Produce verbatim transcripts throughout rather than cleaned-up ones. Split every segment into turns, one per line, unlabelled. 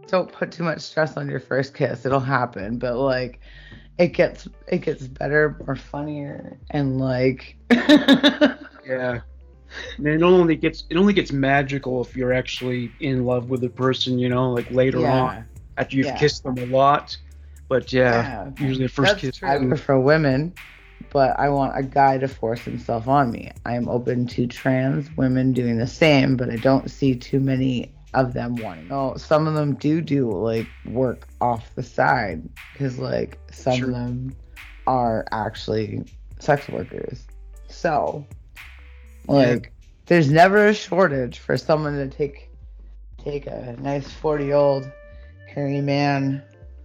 don't put too much stress on your first kiss. It'll happen, but like it gets it gets better, more funnier, and like
yeah. And it only gets it only gets magical if you're actually in love with the person, you know, like later
yeah.
on after you've
Yeah.
kissed them a lot. But yeah,
Yeah.
usually the first
That's
kiss.
true. I prefer women, but I want a guy to force himself on me. I am open to trans women doing the same, but I don't see too many of them wanting. Oh, some of them do do like work off the side because like some
Sure.
of them are actually sex workers. So like
Yeah.
there's never a shortage for someone to take take a nice forty year old hairy man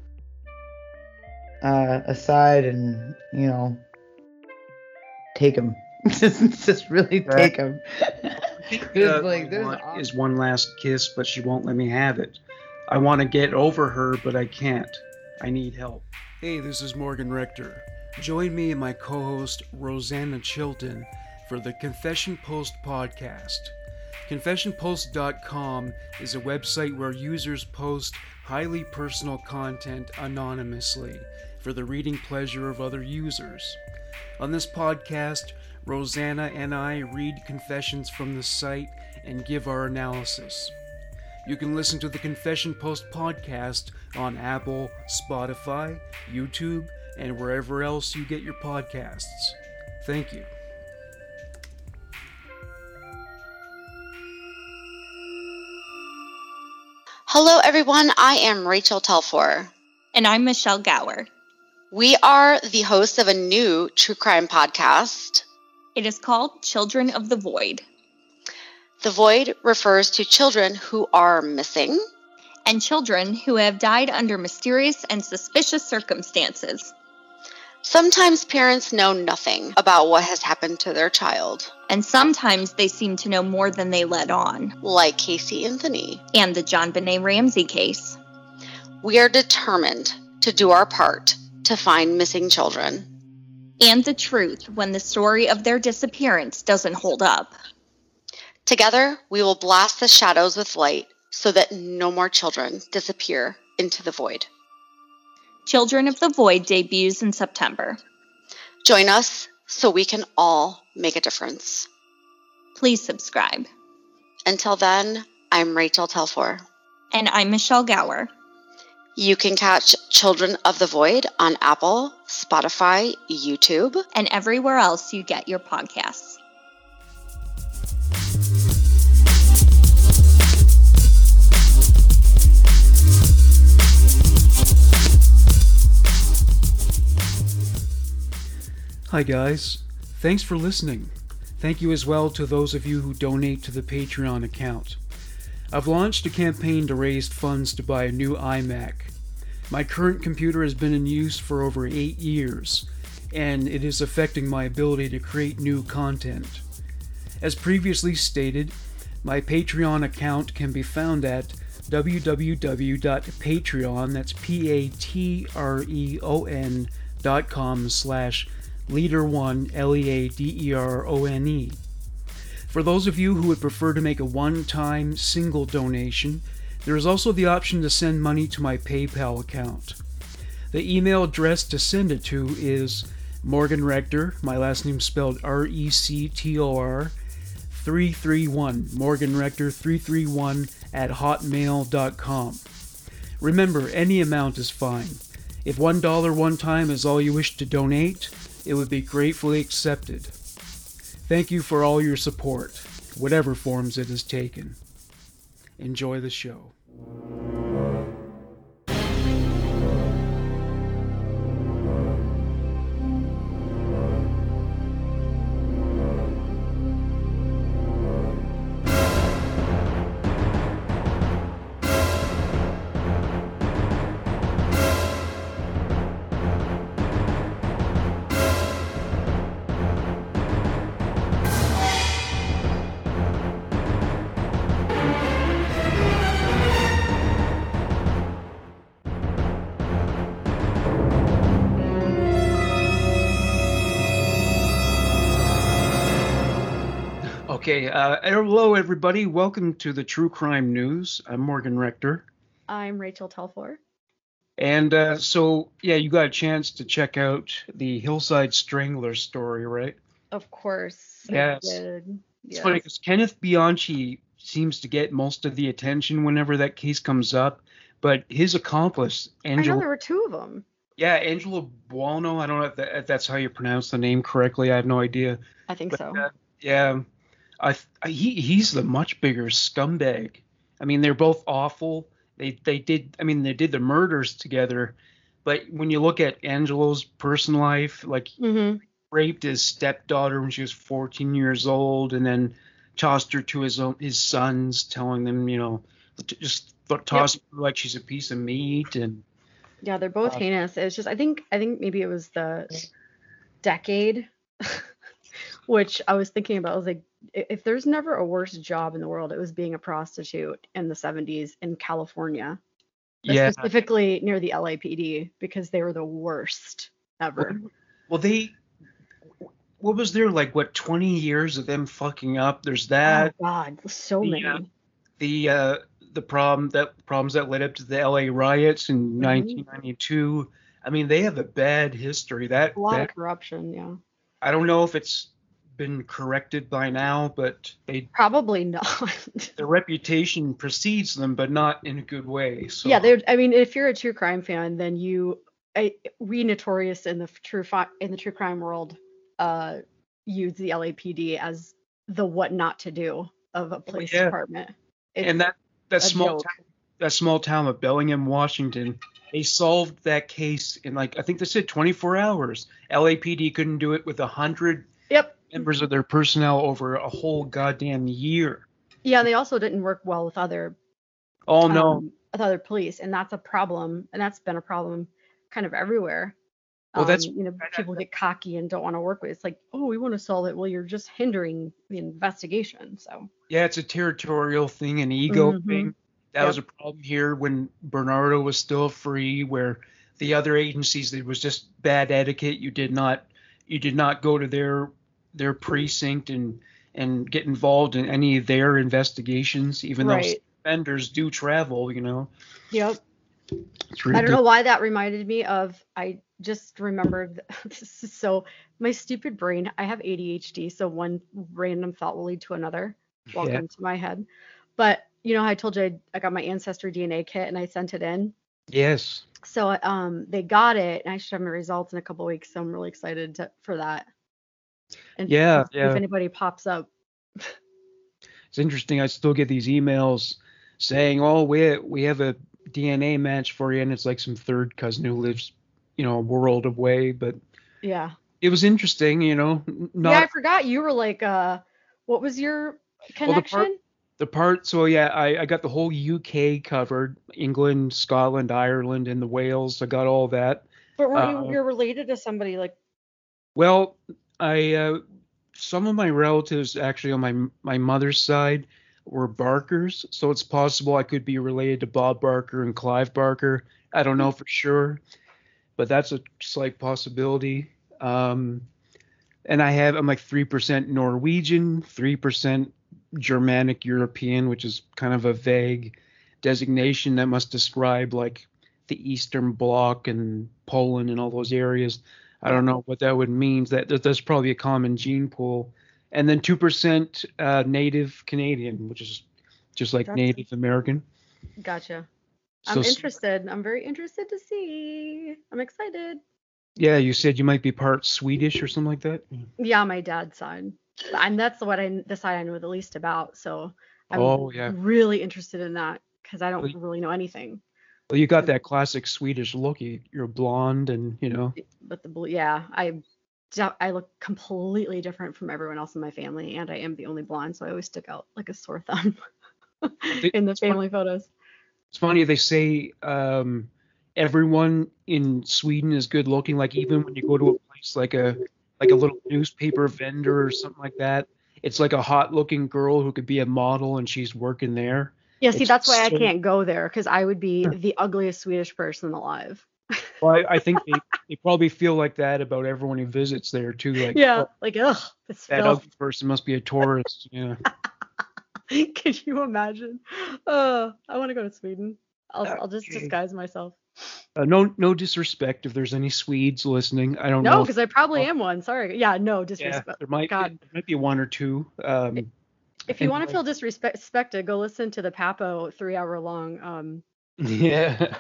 uh, aside and, you know, take him. just, just really take him.
Uh, like, I want
awesome.
is one last kiss, but she won't let me have it. I want to get over her, but I can't. I need help. Hey, this is Morgan Rector. Join me and my co-host Rosanna Chilton for the Confession Post podcast. confession post dot com is a website where users post highly personal content anonymously for the reading pleasure of other users. On this podcast, Rosanna and I read confessions from the site and give our analysis. You can listen to the Confession Post podcast on Apple, Spotify, YouTube, and wherever else you get your podcasts. Thank you.
Hello, everyone. I am Rachel Telfor.
And I'm Michelle Gower.
We are the hosts of a new true crime podcast.
It is called Children of the Void.
The Void refers to children who are missing
and children who have died under mysterious and suspicious circumstances.
Sometimes parents know nothing about what has happened to their child.
And sometimes they seem to know more than they let on.
Like Casey Anthony.
And the JonBenet Ramsey case.
We are determined to do our part to find missing children.
And the truth when the story of their disappearance doesn't hold up.
Together, we will blast the shadows with light so that no more children disappear into the void.
Children of the Void debuts in September.
Join us so we can all make a difference.
Please subscribe.
Until then, I'm Rachel Telfor.
And I'm Michelle Gower.
You can catch Children of the Void on Apple, Spotify, YouTube,
and everywhere else you get your podcasts.
Hi guys, thanks for listening. Thank you as well to those of you who donate to the Patreon account. I've launched a campaign to raise funds to buy a new iMac. My current computer has been in use for over eight years, and it is affecting my ability to create new content. As previously stated, my Patreon account can be found at w w w dot patreon, that's P A T R E O N dot com slash leader one, L E A D E R O N E. For those of you who would prefer to make a one-time single donation, there is also the option to send money to my PayPal account. The email address to send it to is Morgan Rector, my last name spelled R E C T O R, three three one, Morgan Rector three three one at hotmail dot com. Remember, any amount is fine. If one dollar one time is all you wish to donate, it would be gratefully accepted. Thank you for all your support, whatever forms it has taken. Enjoy the show. Okay, uh, hello everybody. Welcome to the True Crime News. I'm Morgan Rector.
I'm Rachel Telfor.
And uh, so, yeah, you got a chance to check out the Hillside Strangler story, right?
Of course,
Yes.
I did.
It's
Yes.
funny because Kenneth Bianchi seems to get most of the attention whenever that case comes up, but his accomplice,
I know
Angelo,
there were two of them.
yeah, Angelo Buono, I don't know if, that, if that's how you pronounce the name correctly. I have no idea.
I think
But,
so.
uh, yeah, I, I he he's the much bigger scumbag. I mean, they're both awful. They they did. I mean, they did the murders together. But when you look at Angelo's personal life, like
Mm-hmm.
raped his stepdaughter when she was fourteen years old, and then tossed her to his own his sons, telling them, you know, to just toss her like she's a piece of meat. And
Yeah, they're both
Uh,
heinous. It's just I think I think maybe it was the decade, which I was thinking about. I was like, i- if there's never a worse job in the world, it was being a prostitute in the seventies in California, but
yeah,
specifically near the L A P D, because they were the worst ever.
well, they what was there like what twenty years of them fucking up? There's
Oh
that.
God, so
The,
many.
uh, the uh, the problem that problems that led up to the L A riots in
Mhm.
nineteen ninety-two. I mean, they have a bad history. That
A lot
that
of corruption. Yeah,
I don't know if it's been corrected by now, but they
probably not.
their reputation precedes them, but not in a good way. So
Yeah, they. I mean, if you're a true crime fan, then you, I, we notorious in the f- true fi- in the true crime world, uh, use the L A P D as the what not to do of a police
yeah.
department. It's
and that that
a
small
joke.
town, that small town of Bellingham, Washington, they solved that case in like I think they said twenty-four hours. L A P D couldn't do it with a hundred
Yep.
members of their personnel over a whole goddamn year.
Yeah, and they also didn't work well with other
Oh no.
um, with other police, and that's a problem, and that's been a problem kind of everywhere.
Well, that's-
Um, you know,
that-
people get cocky and don't want to work with. It's like, oh, we want to solve it. Well, you're just hindering the investigation. So
Yeah, it's a territorial thing, an ego
Mhm.
thing. That
Yep.
was a problem here when Bernardo was still free, where the other agencies, it was just bad etiquette. You did not you did not go to their their precinct and and get involved in any of their investigations, even though
Right.
offenders do travel, you know.
Yep.
It's
I don't
ridiculous.
know why that reminded me of. I just remembered. This is so my stupid brain. I have A D H D, so one random thought will lead to another. Welcome
Yeah.
to my head. But you know, how I told you I, I got my ancestry D N A kit and I sent it in.
Yes.
So um, they got it, and I should have my results in a couple weeks. So I'm really excited to, for that. And
Yeah,
if,
yeah.
if anybody pops up,
It's interesting. I still get these emails saying, "Oh, we we have a D N A match for you," and it's like some third cousin who lives, you know, a world away. But
yeah.
it was interesting, you know. n- Not
yeah, I forgot you were like, uh, what was your connection?
Well, the part, the part. So yeah, I, I got the whole U K covered: England, Scotland, Ireland, and the Wales. I got all that.
but weren't
uh,
you you're related to somebody like?
Well, I uh, some of my relatives actually on my my mother's side were Barkers, so it's possible I could be related to Bob Barker and Clive Barker. I don't know for sure, but that's a slight possibility. Um, and I have I'm like three percent Norwegian, three percent Germanic European, which is kind of a vague designation that must describe like the Eastern Bloc and Poland and all those areas. I don't know what that would mean. That that- that's probably a common gene pool. And then two percent uh, Native Canadian, which is just like
That's-
Native American.
Gotcha.
So
I'm
s-
interested. I'm very interested to see. I'm excited.
yeah, you said you might be part Swedish or something like that.
Yeah, my dad's side, and that's what I the side I know the least about. So I'm
Oh, yeah.
really interested in that because I don't
Well,
really know anything.
Well, you got that classic Swedish look. You, you're blonde, and you know.
But the blue, yeah, I I look completely different from everyone else in my family, and I am the only blonde, so I always stick out like a sore thumb in the
It's fun-
family photos.
It's funny they say um, everyone in Sweden is good looking. Like even when you go to a place like a like a little newspaper vendor or something like that, it's like a hot looking girl who could be a model and she's working there.
Yeah, see,
It's
that's why I
so-
can't go there because I would be the ugliest Swedish person alive.
Well, I, I think they, they probably feel like that about everyone who visits there too. Like,
Yeah,
oh,
like ugh, this
that
filth.
ugly person must be a tourist. Yeah.
Can you imagine? Uh, I want to go to Sweden. I'll I'll just
Okay.
disguise myself.
Uh, no, no disrespect if there's any Swedes listening. I don't know.
No,
if-
because I probably
oh,
am one. Sorry. Yeah, no
yeah,
disrespect.
there might
God,
there might be one or two. Um,
if you want to
anyway.
feel disrespected, go listen to the Papo three-hour long um
Yeah.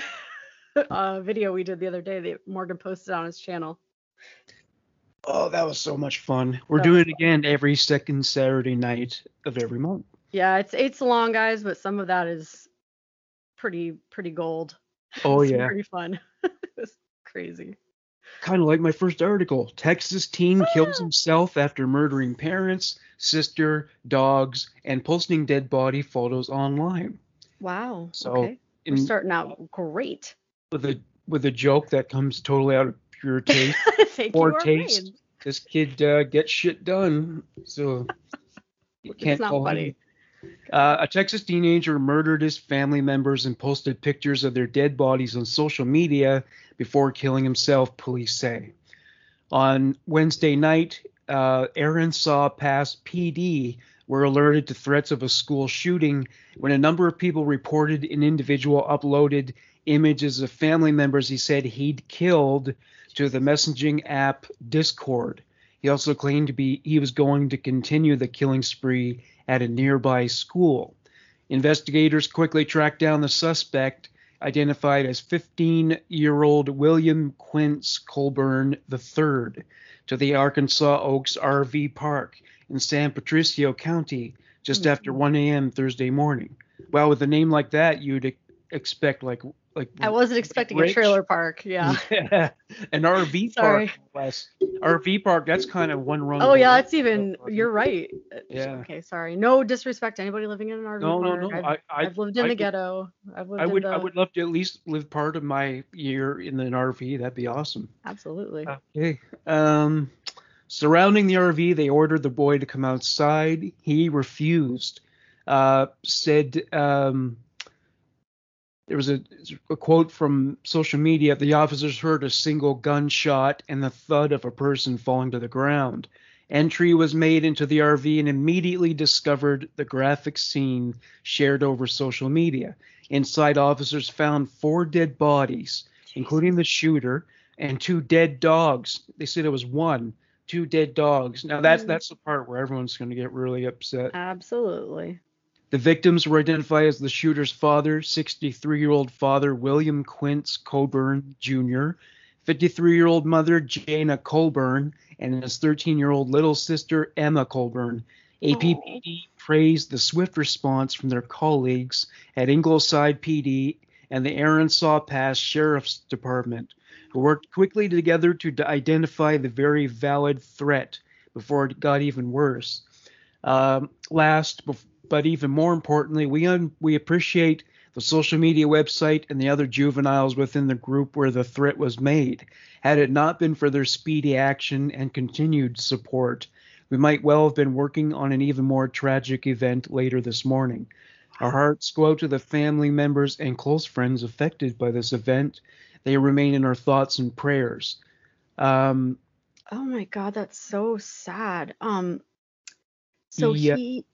uh, video we did the other day that Morgan posted on his channel.
Oh, that was so much fun. We're
That
doing
was
it again every second Saturday night of every month.
Yeah, it's it's long, guys, but some of that is pretty pretty gold.
Oh
It's
yeah.
pretty fun. It's crazy.
Kind of like my first article. Texas teen kills
Ah!
himself after murdering parents, sister, dogs, and posting dead body photos online.
Wow.
So,
Okay. We're
in,
starting out great.
with a with a joke that comes totally out of pure taste,
Thank
poor
you,
taste.
Arlene.
This kid uh, gets shit done. So you can't
It's not
call
funny.
him. Uh, a Texas teenager murdered his family members and posted pictures of their dead bodies on social media before killing himself, police say. On Wednesday night, uh, Arkansas Pass P D were alerted to threats of a school shooting when a number of people reported an individual uploaded images of family members he said he'd killed to the messaging app Discord. He also claimed to be he was going to continue the killing spree at a nearby school. Investigators quickly tracked down the suspect, identified as fifteen-year-old William Quince Colburn the third, to the Arkansas Oaks R V Park in San Patricio County just
Mhm.
after one a.m. Thursday morning. Well, with a name like that, you'd e- expect like like
I wasn't expecting a
Rich.
trailer park. Yeah.
Yeah, an R V
Sorry.
park. no less. R V park. That's kind of one run.
Oh
below.
yeah, it's even. You're right. Uh,
Yeah.
Okay, sorry. No disrespect to anybody living in an R V
No, no,
park.
no.
I've,
I, I,
I've lived in
I
the
would-
ghetto. I've lived
I would,
in the.
I would love to at least live part of my year in an R V. That'd be awesome.
Absolutely.
Okay. Um, surrounding the R V, they ordered the boy to come outside. He refused. Uh, said um, there was a, a quote from social media. The officers heard a single gunshot and the thud of a person falling to the ground. Entry was made into the R V and immediately discovered the graphic scene shared over social media. Inside, officers found four dead bodies, including the shooter, and two dead dogs. They said it was one, two dead dogs. Now that's
Mm.
that's the part where everyone's going to get really upset.
Absolutely.
The victims were identified as the shooter's father, sixty-three-year-old father William Quince Colburn Junior, fifty-three-year-old mother Jana Colburn, and his thirteen-year-old little sister Emma Colburn. A P P D praised the swift response from their colleagues at Ingleside P D and the Arkansas Pass Sheriff's Department, who worked quickly together to d- identify the very valid threat before it got even worse. Um, last, bef- but even more importantly, we un- we appreciate the social media website and the other juveniles within the group where the threat was made. Had it not been for their speedy action and continued support, we might well have been working on an even more tragic event later this morning. Our hearts go out to the family members and close friends affected by this event. They remain in our thoughts and prayers. Um,
Oh my God, that's so sad. Um. So
Yeah.
he.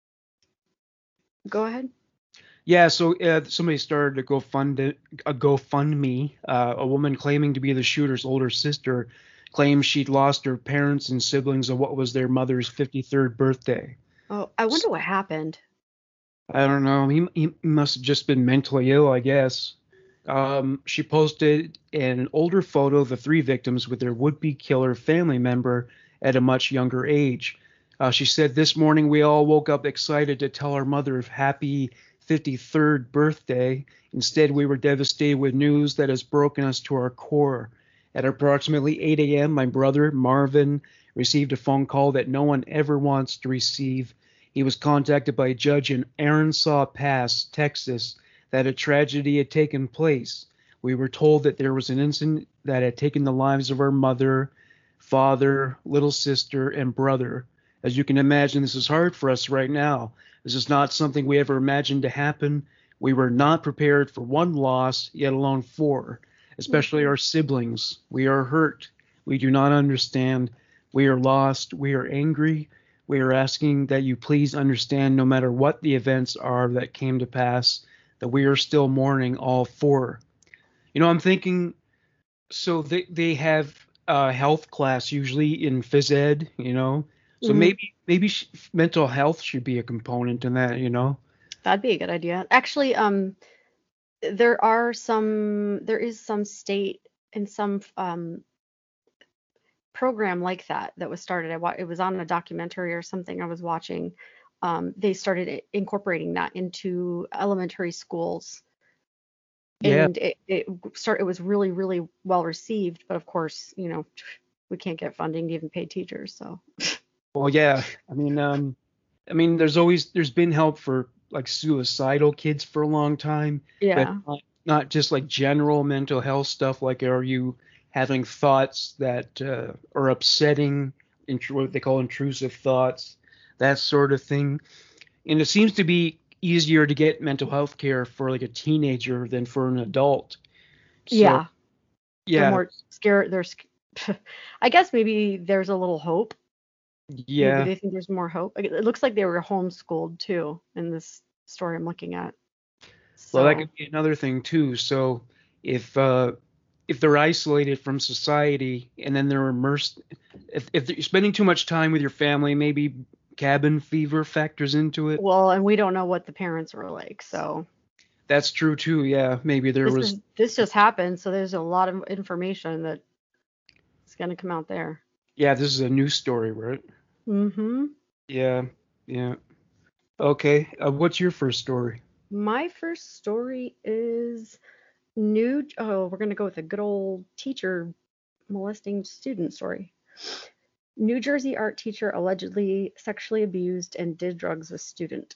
Go ahead.
Yeah, so uh, somebody started a GoFund a GoFundMe. Uh, a woman claiming to be the shooter's older sister claims she'd lost her parents and siblings on what was their mother's fifty-third birthday.
Oh, I wonder what happened.
I don't know. He, he must have just been mentally ill, I guess. Um, she posted an older photo of the three victims with their would-be killer family member at a much younger age. Uh, she said, "This morning we all woke up excited to tell our mother happy fifty-third birthday. Instead, we were devastated with news that has broken us to our core. At approximately eight a.m., my brother, Marvin, received a phone call that no one ever wants to receive. He was contacted by a judge in Arkansas Pass, Texas, that a tragedy had taken place. We were told that there was an incident that had taken the lives of our mother, father, little sister, and brother. As you can imagine, this is hard for us right now. This is not something we ever imagined to happen. We were not prepared for one loss, yet alone four, especially our siblings. We are hurt. We do not understand. We are lost. We are angry. We are asking that you please understand, no matter what the events are that came to pass, that we are still mourning all for. You know, I'm thinking, so they, they have a health class usually in phys ed, you know, so
Mhm.
maybe maybe sh- mental health should be a component in that, you know.
That'd be a good idea. Actually, um, there are some, there is some state and some um program like that that was started. I wa- it was on a documentary or something I was watching. Um, they started i- incorporating that into elementary schools,
Yeah.
and it it start it was really really well received. But of course, you know, we can't get funding to even pay teachers, so
Well, yeah. I mean, um, I mean, there's always there's been help for like suicidal kids for a long time, but
yeah,
not, not just like general mental health stuff. Like, are you having thoughts that uh, are upsetting, intru- what they call intrusive thoughts, that sort of thing? And it seems to be easier to get mental health care for like a teenager than for an adult. So,
yeah, they're
yeah,
more scared. They're, sc- I guess maybe there's a little hope. Maybe
yeah.
they think there's more hope. Like, it looks like they were homeschooled too in this story I'm looking at.
Well, that
So,
could be another thing too. So if uh, if they're isolated from society and then they're immersed, if if you're spending too much time with your family, maybe cabin fever factors into it.
well, and we don't know what the parents were like. So
That's true too. Yeah, maybe there
this
was.
is this just happened. So there's a lot of information that is going to come out there.
Yeah, this is a news story, right?
Mm-hmm.
Yeah, yeah. Okay. Uh, what's your first story?
My first story is new. Oh, we're going to go with a good old teacher molesting student story. New Jersey art teacher allegedly sexually abused and did drugs with student.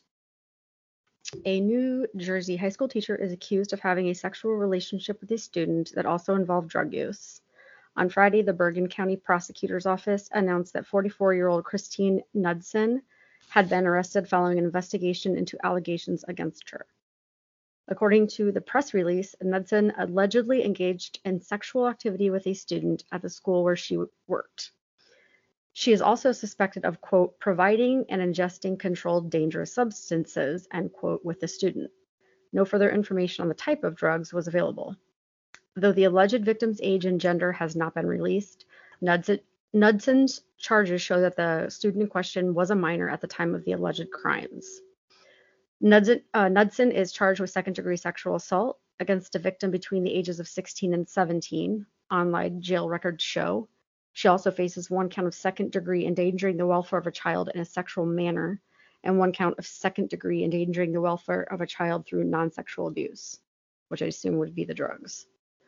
A New Jersey high school teacher is accused of having a sexual relationship with a student that also involved drug use. On Friday, the Bergen County Prosecutor's Office announced that forty-four-year-old Christine Knudsen had been arrested following an investigation into allegations against her. According to the press release, Knudsen allegedly engaged in sexual activity with a student at the school where she worked. She is also suspected of, quote, providing and ingesting controlled dangerous substances, end quote, with the student. No further information on the type of drugs was available. Though the alleged victim's age and gender has not been released, Knudsen's charges show that the student in question was a minor at the time of the alleged crimes. Knudsen, uh, Knudsen is charged with second-degree sexual assault against a victim between the ages of sixteen and seventeen, online jail records show. She also faces one count of second-degree endangering the welfare of a child in a sexual manner and one count of second-degree endangering the welfare of a child through non-sexual abuse, which I assume would be the drugs.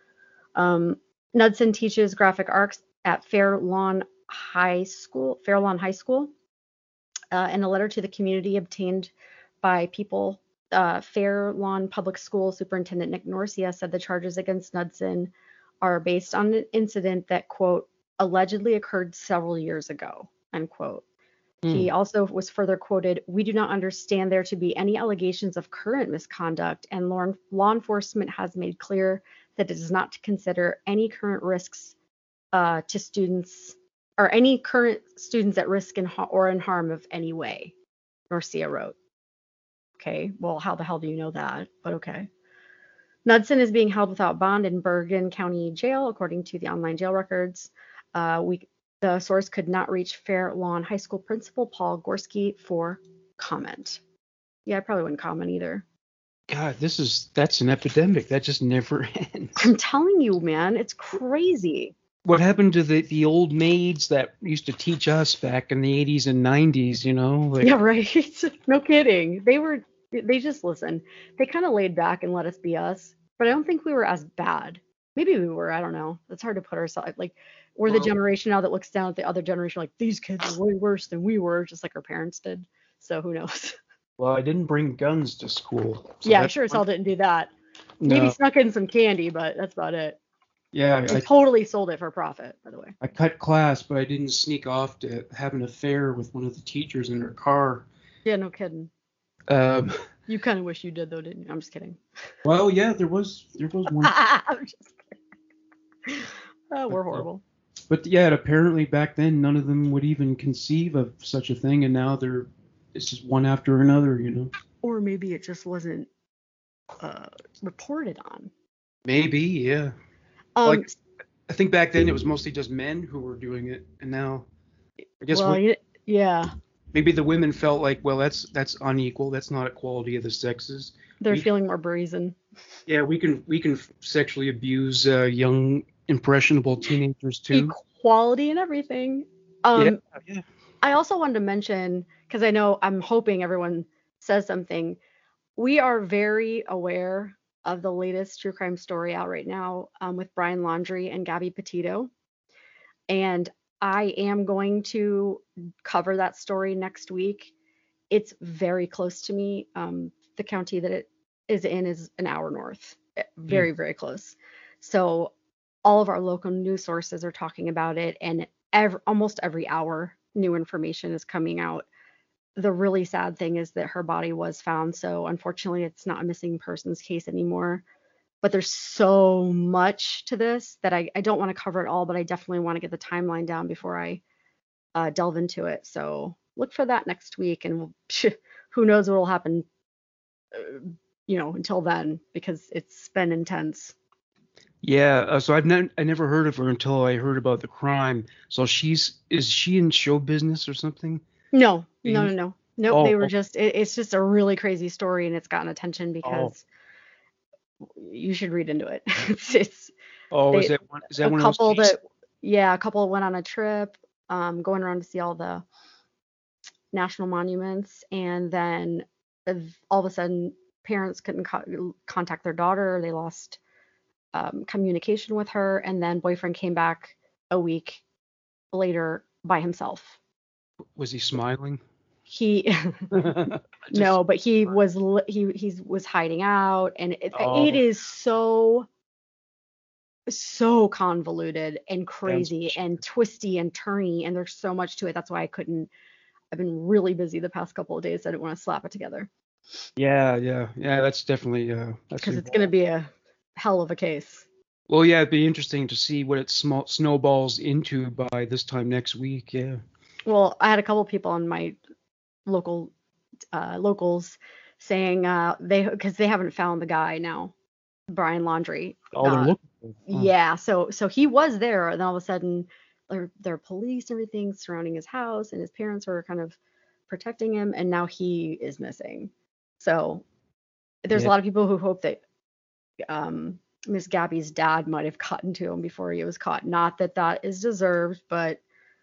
Um, Knudsen teaches graphic arts at Fair Lawn High School. Fair Lawn High School. Uh, in a letter to the community obtained by People, uh, Fair Lawn Public School Superintendent Nick Norcia said the charges against Knudsen are based on an incident that, quote, allegedly occurred several years ago, unquote. He
Hmm.
also was further quoted, we do not understand there to be any allegations of current misconduct, and law, law enforcement has made clear that it does not consider any current risks uh, to students or any current students at risk in, or in harm of any way, Norcia wrote. Okay, well, how the hell do you know that? But okay. Knudsen is being held without bond in Bergen County Jail, according to the online jail records. Uh, we, the source could not reach Fair Lawn High School principal Paul Gorski for comment. Yeah, I probably wouldn't comment either.
God, this is that's an epidemic that just never ends.
I'm telling you, man, it's crazy.
What happened to the the old maids that used to teach us back in the eighties and nineties? You know, like,
Yeah, right. No kidding. They were, they just listened. They kind of laid back and let us be us, but I don't think we were as bad. Maybe we were. I don't know. It's hard to put ourselves like we're the
well,
generation now that looks down at the other generation like these kids are way worse than we were, just like our parents did. So who knows?
well, I didn't bring guns to school. So
Yeah, I
that's
sure as
one-
hell didn't do that. Maybe
No,
snuck in some candy, but that's about it.
yeah,
And
I,
totally sold it for profit, by the way.
I cut class, but I didn't sneak off to have an affair with one of the teachers in her car.
Yeah, no kidding.
Um,
You kind of wish you did though, didn't you? I'm just kidding.
well, yeah, there was there was one,
I'm just kidding. Oh, we're horrible.
but yeah, apparently back then none of them would even conceive of such a thing, and now they're it's just one after another, you know.
Or maybe it just wasn't uh, reported on.
Maybe, yeah.
Um,
like, I think back then it was mostly just men who were doing it, and now I guess
well,
we,
yeah,
maybe the women felt like, well, that's that's unequal. That's not equality of the sexes.
they're
We,
feeling more brazen.
yeah, we can we can sexually abuse uh, young impressionable teenagers too.
Equality and everything.
Yeah,
Um,
yeah.
I also wanted to mention, because I know I'm hoping everyone says something. We are very aware of the latest true crime story out right now um, with Brian Laundrie and Gabby Petito. And I am going to cover that story next week. It's very close to me. Um, the county that it is in is an hour north, very, very close. So all of our local news sources are talking about it, and every, almost every hour, new information is coming out. The really sad thing is that her body was found. So unfortunately, it's not a missing persons case anymore. But there's so much to this that I, I don't want to cover it all, but I definitely want to get the timeline down before I uh, delve into it. So look for that next week, and we'll, who knows what will happen, uh, you know, until then, because it's been intense.
Yeah, uh, so I've ne- I never heard of her until I heard about the crime. So she's is she in show business or something?
No, no, no, no. Nope,
Oh,
they were
oh.
just, it, it's just a really crazy story, and it's gotten attention because you should read into it. it's, it's
Oh,
they,
is that one? Is that
a
one
couple
of those?
that, yeah, a couple went on a trip, um, going around to see all the national monuments, and then all of a sudden parents couldn't co- contact their daughter. They lost um, communication with her, and then boyfriend came back a week later by himself.
Was he smiling?
He
Just,
no, but he was li- he he was hiding out, and it,
Oh.
it is so so convoluted and crazy
That's-
and twisty and turny, and there's so much to it. That's why I couldn't. I've been really busy the past couple of days. I didn't want to slap it together
Yeah, yeah, yeah. That's definitely uh. That's
because it's going to be a hell of a case.
Well, yeah, it'd be interesting to see what it small snowballs into by this time next week. Yeah.
Well, I had a couple people on my local uh, locals saying uh, they because they haven't found the guy now, Brian Laundrie.
Oh, they're
Uh,
looking. For it. Huh.
Yeah, so so he was there, and then all of a sudden, there there are police and everything surrounding his house, and his parents were kind of protecting him, and now he is missing. So there's
Yeah.
a lot of people who hope that um, Miss Gabby's dad might have gotten to him before he was caught. Not that that is deserved, but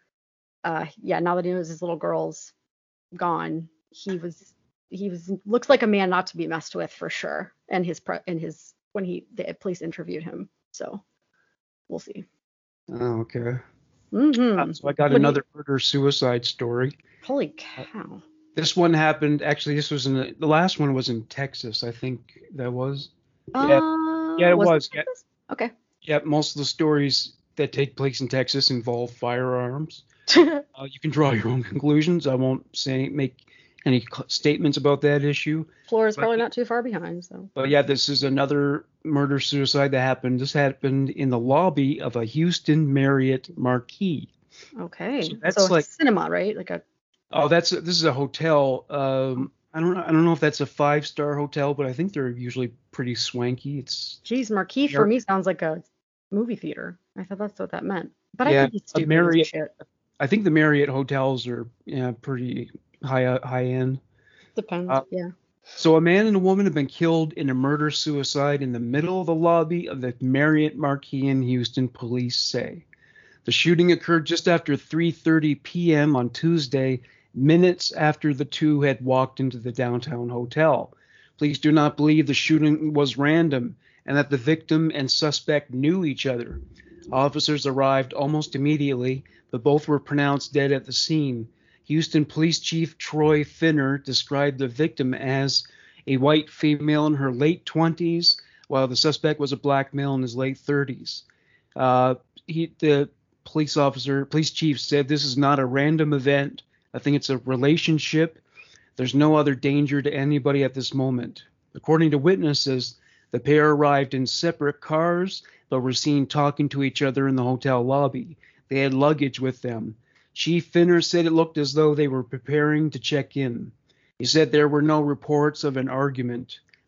uh, yeah, now that he knows his little girl's gone, he was he was looks like a man not to be messed with for sure. And his pre- and his when he the police interviewed him, so we'll see.
Oh, okay.
Mm-hmm.
Uh, so I got
What do you-
another murder suicide story.
Holy cow!
This one happened. Actually, this was in the, the last one was in Texas. I think that was. Yeah.
Uh,
Yeah, it was, yeah.
Texas? Okay.
Yeah. Most of the stories that take place in Texas involve firearms. Uh, you can draw your own conclusions. I won't say make any cl- statements about that issue.
Florida's
But-
probably not too far behind, so.
But yeah, this is another murder suicide that happened. This happened in the lobby of a Houston Marriott Marquis.
Okay.
So
So,
that's
it's
like-
cinema, right? Like a.
Oh, that's this is a hotel. Um, I don't I don't know if that's a five star hotel, but I think they're usually pretty swanky. It's
Geez, Marquee for
Mar-
me sounds like a movie theater. I thought that's what that meant. But
Yeah,
I could be
a
stupid. as
Marriott-
shit.
I think the Marriott hotels are yeah pretty high high end.
Depends.
uh,
yeah.
So a man and a woman have been killed in a murder suicide in the middle of the lobby of the Marriott Marquis in Houston, police say. The shooting occurred just after three thirty p.m. on Tuesday, minutes after the two had walked into the downtown hotel. Police do not believe the shooting was random and that the victim and suspect knew each other. Officers arrived almost immediately, but both were pronounced dead at the scene. Houston Police Chief Troy Finner described the victim as a white female in her late twenties, while the suspect was a black male in his late thirties. Uh, he, the police officer, police chief said this is not a random event. I think it's a relationship. There's no other danger to anybody at this moment. According to witnesses, the pair arrived in separate cars, but were seen talking to each other in the hotel lobby. They had luggage with them. Chief Finner said it looked as though they were preparing to check in. He said there were no reports of an argument.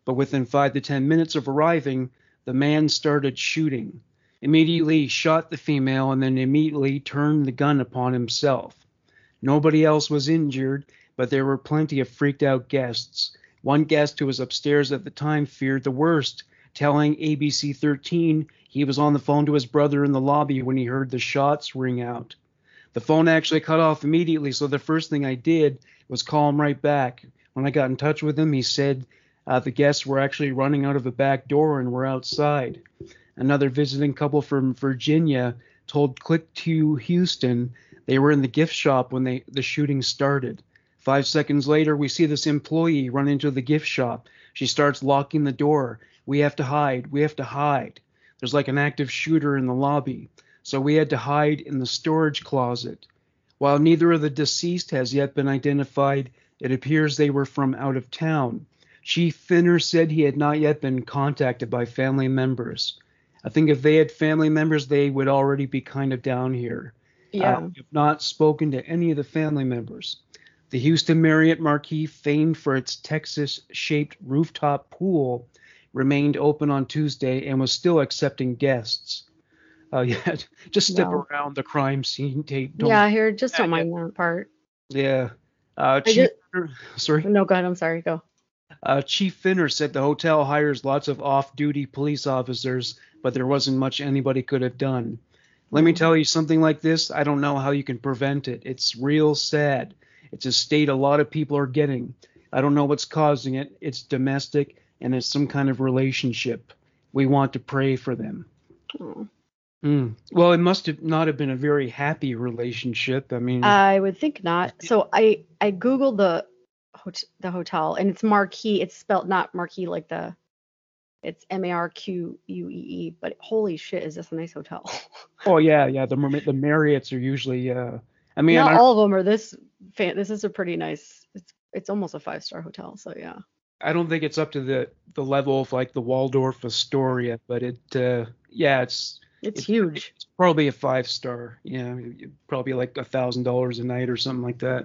but within five to ten minutes of arriving, the man started shooting. Immediately he shot the female and then immediately turned the gun upon himself. Nobody else was injured, but there were plenty of freaked out guests. One guest who was upstairs at the time feared the worst, telling A B C thirteen he was on the phone to his brother in the lobby when he heard the shots ring out. The phone actually cut off immediately, so the first thing I did was call him right back. When I got in touch with him, he said uh, the guests were actually running out of a back door and were outside. Another visiting couple from Virginia told Click two Houston they were in the gift shop when they, the shooting started. Five seconds later, we see this employee run into the gift shop. She starts locking the door. We have to hide. We have to hide. There's like an active shooter in the lobby. So we had to hide in the storage closet. While neither of the deceased has yet been identified, it appears they were from out of town. Chief Finner said he had not yet been contacted by family members. I think if they had family members, they would already be kind of down here.
Yeah.
Uh, have not spoken to any of the family members. The Houston Marriott Marquis, famed for its Texas-shaped rooftop pool, remained open on Tuesday and was still accepting guests. Uh, yeah, just step
No.
around the crime scene. Tape. Don't,
Yeah, here, just don't
Yeah,
mind that part.
Yeah. Uh,
I
Chief,
just-
sorry.
No, go ahead. I'm sorry. Go.
Uh, Chief Finner said the hotel hires lots of off-duty police officers, but there wasn't much anybody could have done. Let me
Mm.
tell you, something like this, I don't know how you can prevent it. It's real sad. It's a state a lot of people are getting. I don't know what's causing it. It's domestic, and it's some kind of relationship. We want to pray for them.
Oh.
Mm. Well, it must have not have been a very happy relationship. I mean,
I would think not. So I I googled the hot- the hotel, and it's Marquee. It's spelled not Marquee like the. It's M A R Q U E E. But holy shit, is this a nice hotel?
oh yeah, yeah. The Mar- the Marriotts are usually. Uh, I mean,
Not
I,
all of them are this. Fan- this is a pretty nice. It's it's almost a five star hotel. So yeah.
I don't think it's up to the the level of like the Waldorf Astoria, but it. Uh, yeah, it's.
It's,
It's-
huge.
It's probably a five star. Yeah, probably like a thousand dollars a night or something like that.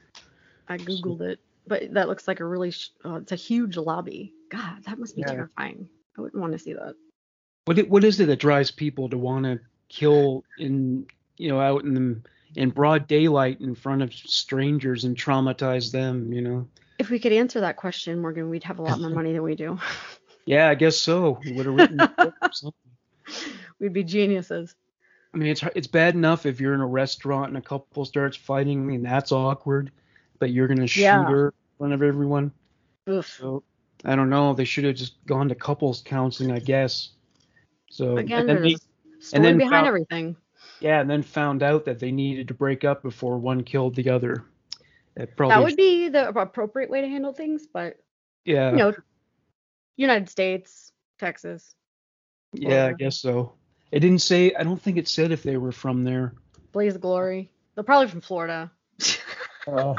I googled it, but that looks like a really. Sh- oh, it's a huge lobby. God, that must be
Yeah.
terrifying. I wouldn't want to see that.
What it, what is it that drives people to want to kill in you know out in the, in broad daylight in front of strangers and traumatize them? You know.
If we could answer that question, Morgan, we'd have a lot more money than we do.
Yeah, I guess so. We would have written a book or something.
We'd be geniuses.
I mean, it's it's bad enough if you're in a restaurant and a couple starts fighting. I mean, that's awkward. But you're gonna shoot
Yeah.
her in front of everyone.
Oof.
So I don't know. They should have just gone to couples counseling, I guess. So
Again,
and then
there's
they,
a story
then
behind
found-
everything.
yeah, and then found out that they needed to break up before one killed the other. That probably
That would be the appropriate way to handle things, but
yeah
you know, United States, Texas,
yeah I
Florida.
guess so. It didn't say. I don't think it said if they were from there.
blaze of glory. They're probably from Florida.
Uh,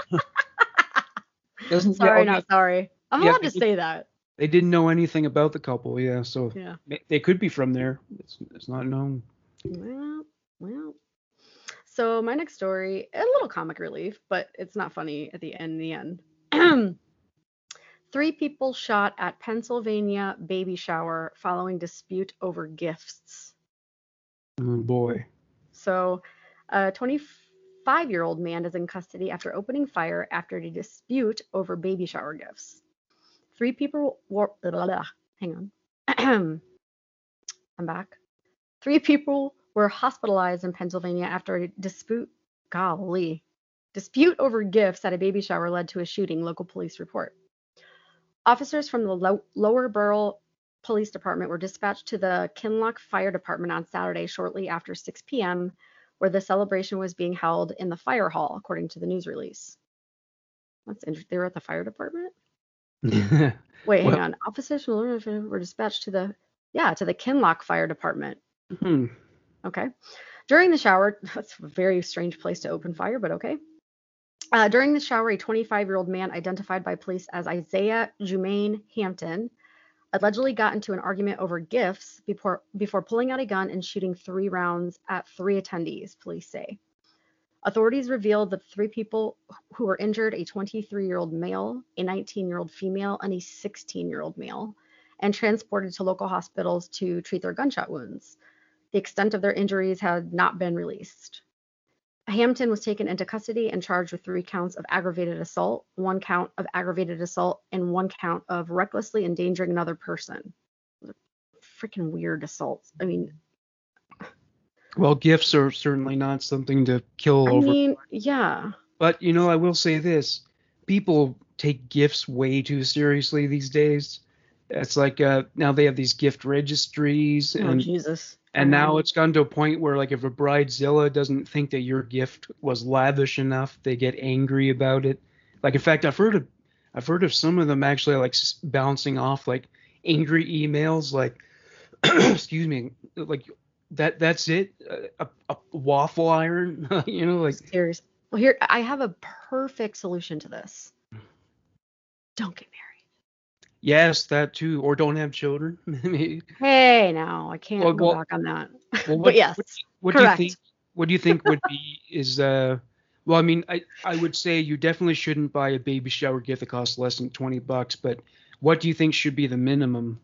doesn't
Sorry,
yeah,
not
okay.
sorry. I'm
Yeah,
allowed to
they-
say that.
They didn't know anything about the couple. Yeah, so
Yeah.
ma- they could be from there. It's, it's not known.
Well, well. So my next story, a little comic relief, but it's not funny at the end. In the end, three people shot at Pennsylvania baby shower following dispute over gifts.
Oh boy.
So, a twenty-five-year-old man is in custody after opening fire after a dispute over baby shower gifts. Three people were. Blah, blah, blah. Hang on. I'm back. Three people were hospitalized in Pennsylvania after a dispute. Golly. Dispute over gifts at a baby shower led to a shooting, local police report. Officers from the Low- Lower Borough Police Department were dispatched to the Kinloch Fire Department on Saturday shortly after six p.m., where the celebration was being held in the fire hall, according to the news release. That's interesting. They were at the fire department? Wait, hang
Well-
on. Officers were dispatched to the, yeah, to the Kinloch Fire Department.
Hmm.
Okay. During the shower, that's a very strange place to open fire, but okay. Uh, during the shower, a twenty-five-year-old man identified by police as Isaiah Jumaine Hampton allegedly got into an argument over gifts before before pulling out a gun and shooting three rounds at three attendees, police say. Authorities revealed that the three people who were injured, a twenty-three-year-old male, a nineteen-year-old female, and a sixteen-year-old male, and transported to local hospitals to treat their gunshot wounds. The extent of their injuries had not been released. Hampton was taken into custody and charged with three counts of aggravated assault, one count of aggravated assault, and one count of recklessly endangering another person. Freaking weird assaults. I mean,
Well, gifts are certainly not something to kill
I
over.
mean, yeah.
But, you know, I will say this. People take gifts way too seriously these days. It's like uh, now they have these gift registries.
Oh,
And,
Jesus.
and now
Um,
it's gotten to a point where, like, if a bridezilla doesn't think that your gift was lavish enough, they get angry about it. Like, in fact, I've heard of, I've heard of some of them actually, like, s- bouncing off, like, angry emails, like, excuse me, like, that that's it? A, a, a waffle iron? You know, like,
serious. Well, here, I have a perfect solution to this. Don't get married.
yes, that too. Or don't have children. I mean,
Hey, now, I can't
Well,
go
well-
back on that.
well, what,
But yes,
what, what do you
correct.
think? What do you think would be is uh? Well, I mean, I I would say you definitely shouldn't buy a baby shower gift that costs less than twenty bucks. But what do you think should be the minimum?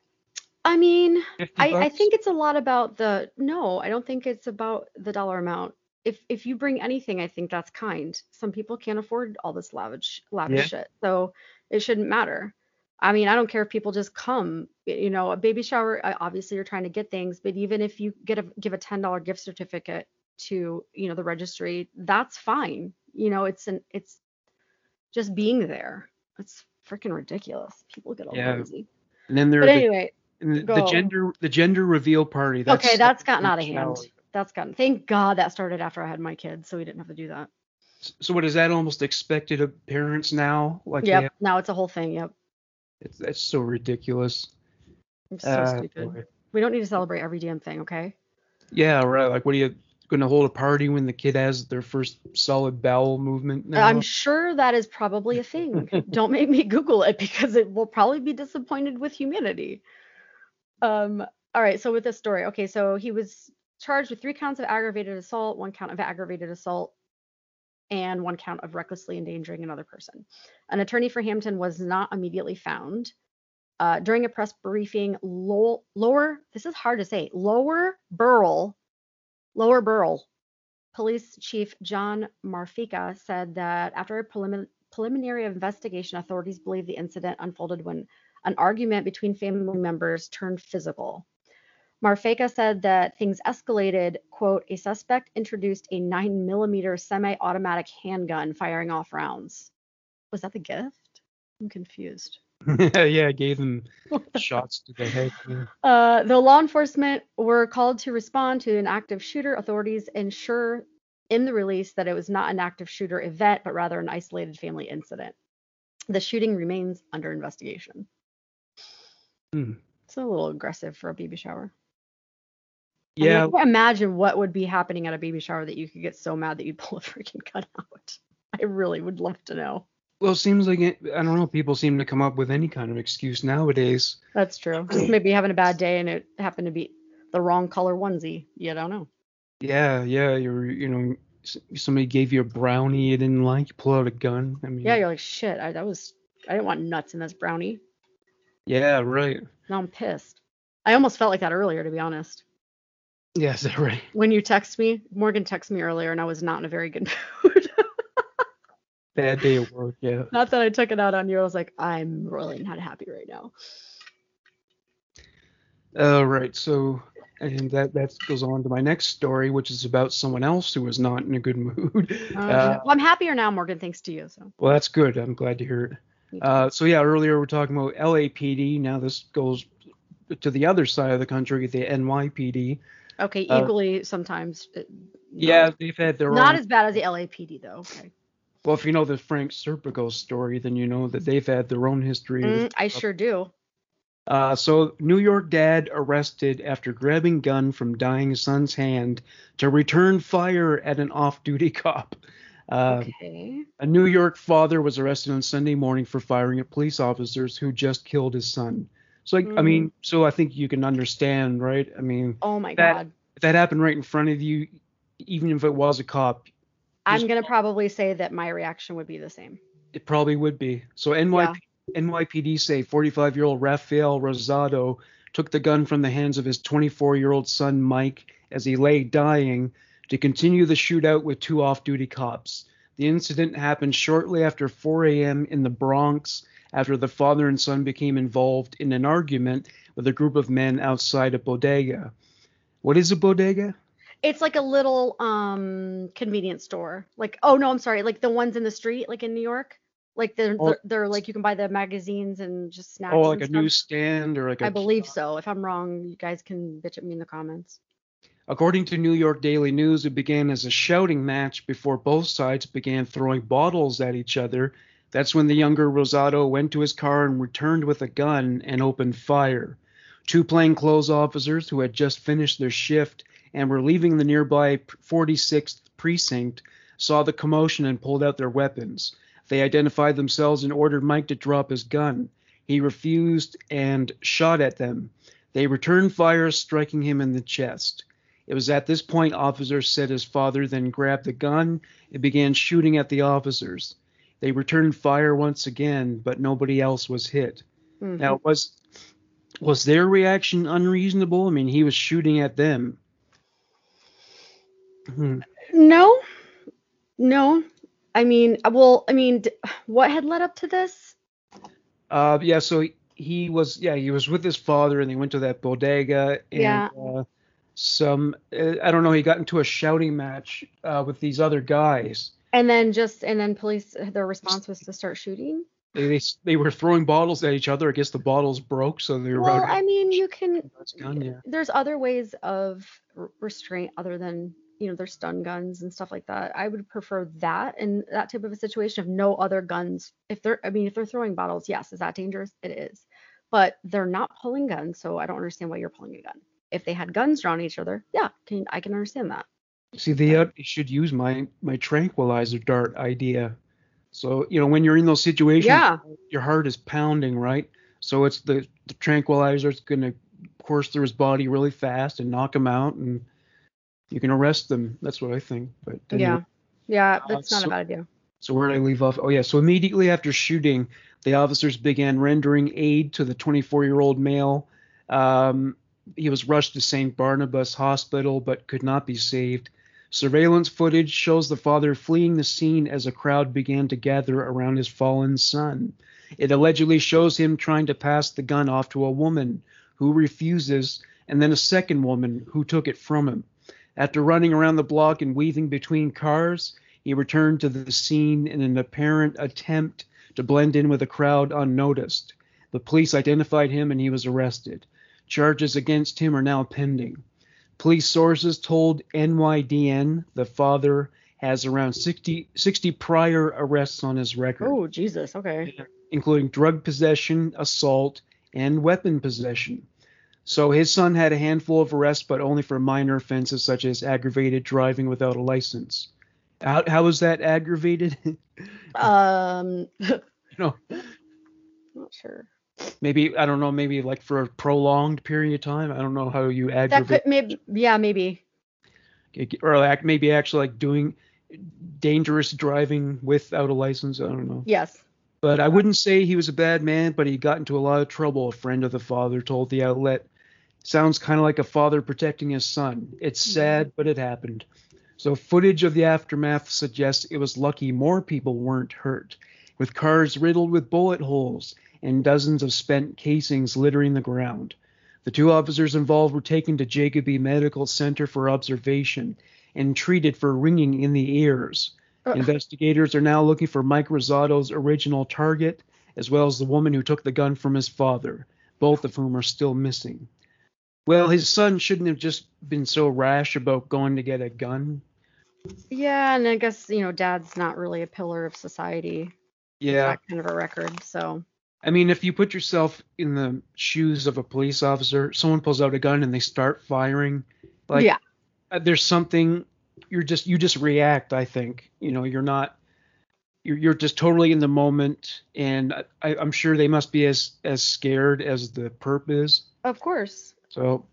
I mean,
fifty
I, I
bucks?
think it's a lot about the no, I don't think it's about the dollar amount. If if you bring anything, I think that's kind. Some people can't afford all this lavish lavish
Yeah.
shit. So it shouldn't matter. I mean, I don't care if people just come, y- you know, a baby shower, uh, obviously you're trying to get things, but even if you get a give a ten dollar gift certificate to, you know, the registry, that's fine. You know, it's an it's just being there. It's freaking ridiculous. People get all
Yeah.
crazy.
And then there
But
are the,
anyway,
and the, the
go.
gender the gender reveal party. That's
okay, that's gotten out of
baby
hand.
shower.
That's gotten. Thank God that started after I had my kids, so we didn't have to do that.
So what is that almost expected of parents now? Like they
Yep.
have-
Now it's a whole thing. Yep.
it's, that's so ridiculous.
It's so
Uh,
stupid.
boy.
We don't need to celebrate every damn thing, okay?
Yeah, right. Like, what are you going to hold a party when the kid has their first solid bowel movement now?
I'm sure that is probably a thing. Don't make me Google it because it will probably be disappointed with humanity. Um. All right. So with this story, okay. So he was charged with three counts of aggravated assault, one count of aggravated assault, and one count of recklessly endangering another person. An attorney for Hampton was not immediately found. Uh, during a press briefing, Low, Lower, this is hard to say, Lower Burrell, Lower Burrell Police Chief John Marfica said that after a prelimin- preliminary investigation, authorities believe the incident unfolded when an argument between family members turned physical. Marfica said that things escalated, quote, a suspect introduced a nine millimeter semi-automatic handgun firing off rounds. Was that the gift? I'm confused.
Yeah, gave them shots to the head. Yeah.
Uh, the law enforcement were called to respond to an active shooter. Authorities ensure in the release that it was not an active shooter event, but rather an isolated family incident. The shooting remains under investigation.
Hmm.
It's a little aggressive for a baby shower. I mean,
Yeah,
I can't imagine what would be happening at a baby shower that you could get so mad that you'd pull a freaking gun out. I really would love to know.
well, it seems like it, I don't know. People seem to come up with any kind of excuse nowadays.
That's true. Just maybe having a bad day and it happened to be the wrong color onesie. You don't know.
Yeah, yeah. You're, you know, s- somebody gave you a brownie you didn't like. You pull out a gun. I mean,
Yeah, you're like, shit, I, that was, I didn't want nuts in this brownie.
yeah, right.
Now I'm pissed. I almost felt like that earlier, to be honest.
Yeah, is that right?
When you text me, Morgan texted me earlier and I was not in a very good mood.
Bad day at work. Yeah.
Not that I took it out on you. I was like, I'm really not happy right now.
Uh, right. So, and that that goes on to my next story, which is about someone else who was not in a good mood.
Uh,
Uh,
well, I'm happier now, Morgan, thanks to you. So,
well, that's good. I'm glad to hear it.
me too.
Uh, so yeah, earlier we're talking about L A P D. Now this goes to the other side of the country, the N Y P D.
okay,
uh,
equally sometimes. uh,
Yeah,
not,
they've had their
not
own.
as bad as the L A P D though. Okay.
Well, if you know the Frank Serpico story, then you know that they've had their own history.
Mm,
with-
I sure do.
Uh, so, New York dad arrested after grabbing gun from dying son's hand to return fire at an off-duty cop. Uh,
Okay.
A New York father was arrested on Sunday morning for firing at police officers who just killed his son. So, like, I
Mm.
mean, so I think you can understand, right? I mean,
Oh my
that-
God.
if that happened right in front of you, even if it was a cop,
I'm going to probably say that my reaction would be the same.
It probably would be. So N Y P, yeah. N Y P D say forty-five-year-old Rafael Rosado took the gun from the hands of his twenty-four-year-old son Mike as he lay dying to continue the shootout with two off-duty cops. The incident happened shortly after four a.m. in the Bronx after the father and son became involved in an argument with a group of men outside a bodega. What is a bodega?
It's like a little um convenience store. Like, oh no, I'm sorry, like the ones in the street, like in New York. Like they're oh, they're, they're like you can buy the magazines and just snacks.
Oh, like
and
a
stuff.
Newsstand or like a.
I believe so. If I'm wrong, you guys can bitch at me in the comments.
According to New York Daily News, it began as a shouting match before both sides began throwing bottles at each other. That's when the younger Rosado went to his car and returned with a gun and opened fire. Two plainclothes officers who had just finished their shift and were leaving the nearby forty-sixth precinct saw the commotion and pulled out their weapons. They identified themselves and ordered Mike to drop his gun. He refused and shot at them. They returned fire, striking him in the chest. It was at this point officers said his father then grabbed the gun and began shooting at the officers. They returned fire once again, but nobody else was hit. Mm-hmm. Now, was was their reaction unreasonable? I mean, he was shooting at them.
Hmm. No, no. I mean, well, I mean, what had led up to this?
Uh, yeah. So he, he was, yeah, he was with his father, and they went to that bodega, and
yeah.
uh, some, uh, I don't know, he got into a shouting match uh, with these other guys.
And then just, and then police, their response was to start shooting.
They, they they were throwing bottles at each other. I guess the bottles broke, so they were.
Well, I mean, you can.
Gun, yeah.
There's other ways of restraint other than, you know, there's stun guns and stuff like that. I would prefer that in that type of a situation of no other guns. If they're, I mean, if they're throwing bottles, yes, is that dangerous? It is, but they're not pulling guns, so I don't understand why you're pulling a gun. If they had guns drawn at each other, yeah, can I can understand that.
See, they uh, should use my my tranquilizer dart idea. So, you know, when you're in those situations,
yeah.
your heart is pounding, right? So it's the, the tranquilizer is going to course through his body really fast and knock him out, and you can arrest them. That's what I think. But anyway.
Yeah, yeah, that's uh, not
so,
a bad idea.
So where did I leave off? Oh, yeah. So immediately after shooting, the officers began rendering aid to the twenty-four-year-old male. Um, he was rushed to Saint Barnabas Hospital, but could not be saved. Surveillance footage shows the father fleeing the scene as a crowd began to gather around his fallen son. It allegedly shows him trying to pass the gun off to a woman who refuses, and then a second woman who took it from him. After running around the block and weaving between cars, he returned to the scene in an apparent attempt to blend in with the crowd unnoticed. The police identified him and he was arrested. Charges against him are now pending. Police sources told N Y D N the father has around sixty, sixty prior arrests on his record.
Oh, Jesus. Okay.
Including drug possession, assault, and weapon possession. So his son had a handful of arrests, but only for minor offenses such as aggravated driving without a license. How, how is that aggravated?
um,
no.
Not sure.
Maybe, I don't know, maybe like for a prolonged period of time. I don't know how you aggravate.
That could, maybe, yeah, maybe.
Or like maybe actually like doing dangerous driving without a license. I don't know.
Yes.
But I wouldn't say he was a bad man, but he got into a lot of trouble, a friend of the father told the outlet. Sounds kind of like a father protecting his son. It's sad, but it happened. So footage of the aftermath suggests it was lucky more people weren't hurt, with cars riddled with bullet holes and dozens of spent casings littering the ground. The two officers involved were taken to Jacobi Medical Center for observation and treated for ringing in the ears. Uh. Investigators are now looking for Mike Rosado's original target, as well as the woman who took the gun from his father, both of whom are still missing. Well, his son shouldn't have just been so rash about going to get a gun.
Yeah, and I guess, you know, dad's not really a pillar of society.
Yeah.
That kind of a record, so...
I mean, if you put yourself in the shoes of a police officer, someone pulls out a gun and they start firing, like,
yeah.
there's something, you're just, you just react, I think. You know, you're not, you're, you're just totally in the moment, and I, I'm sure they must be as, as scared as the perp is.
Of course.
So,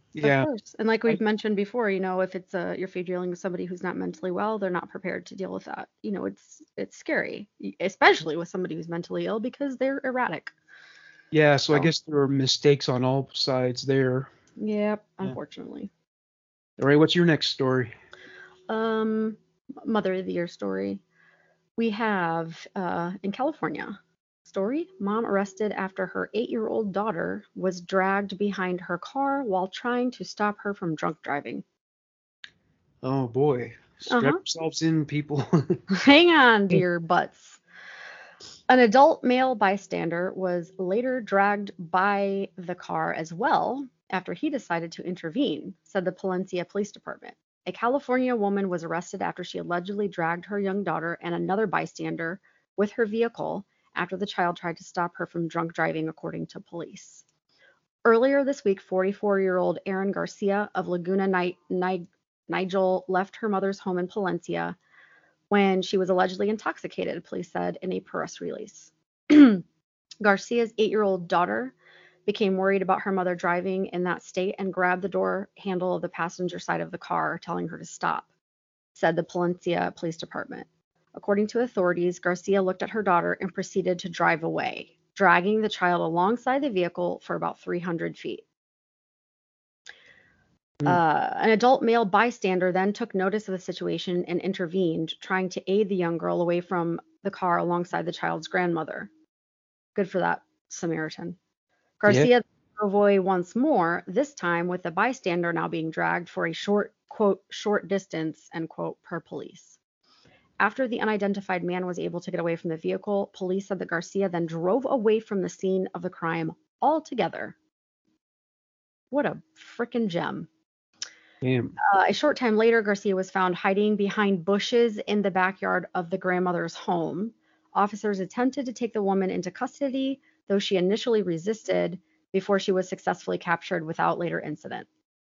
Yeah.
Of course. And like we've
I,
mentioned before, you know, if it's a if you're dealing with somebody who's not mentally well, they're not prepared to deal with that. You know, it's it's scary, y- especially with somebody who's mentally ill because they're erratic.
yeah. So I
So,
guess there were mistakes on all sides there.
yep,
Yeah.
unfortunately.
All right. What's your next story?
Um, Mother of the Year story. We have uh in California. Story: Mom arrested after her eight-year-old daughter was dragged behind her car while trying to stop her from drunk driving.
Oh boy. Strap
Uh-huh.
yourselves in, people.
Hang on, dear butts. An adult male bystander was later dragged by the car as well after he decided to intervene, said the Palencia Police Department. A California woman was arrested after she allegedly dragged her young daughter and another bystander with her vehicle after the child tried to stop her from drunk driving, according to police. Earlier this week, forty-four-year-old Erin Garcia of Laguna Ni- Ni- Nigel left her mother's home in Palencia when she was allegedly intoxicated, police said in a press release. Garcia's eight-year-old daughter became worried about her mother driving in that state and grabbed the door handle of the passenger side of the car, telling her to stop, said the Palencia Police Department. According to authorities, Garcia looked at her daughter and proceeded to drive away, dragging the child alongside the vehicle for about three hundred feet.
Hmm.
Uh, an adult male bystander then took notice of the situation and intervened, trying to aid the young girl away from the car alongside the child's grandmother. Good for that Samaritan.
Yeah.
Garcia drove away once more, this time with the bystander now being dragged for a short, quote, short distance, end quote, per police. After the unidentified man was able to get away from the vehicle, police said that Garcia then drove away from the scene of the crime altogether. What a frickin' gem.
Damn.
Uh, a short time later, Garcia was found hiding behind bushes in the backyard of the grandmother's home. Officers attempted to take the woman into custody, though she initially resisted before she was successfully captured without later incident.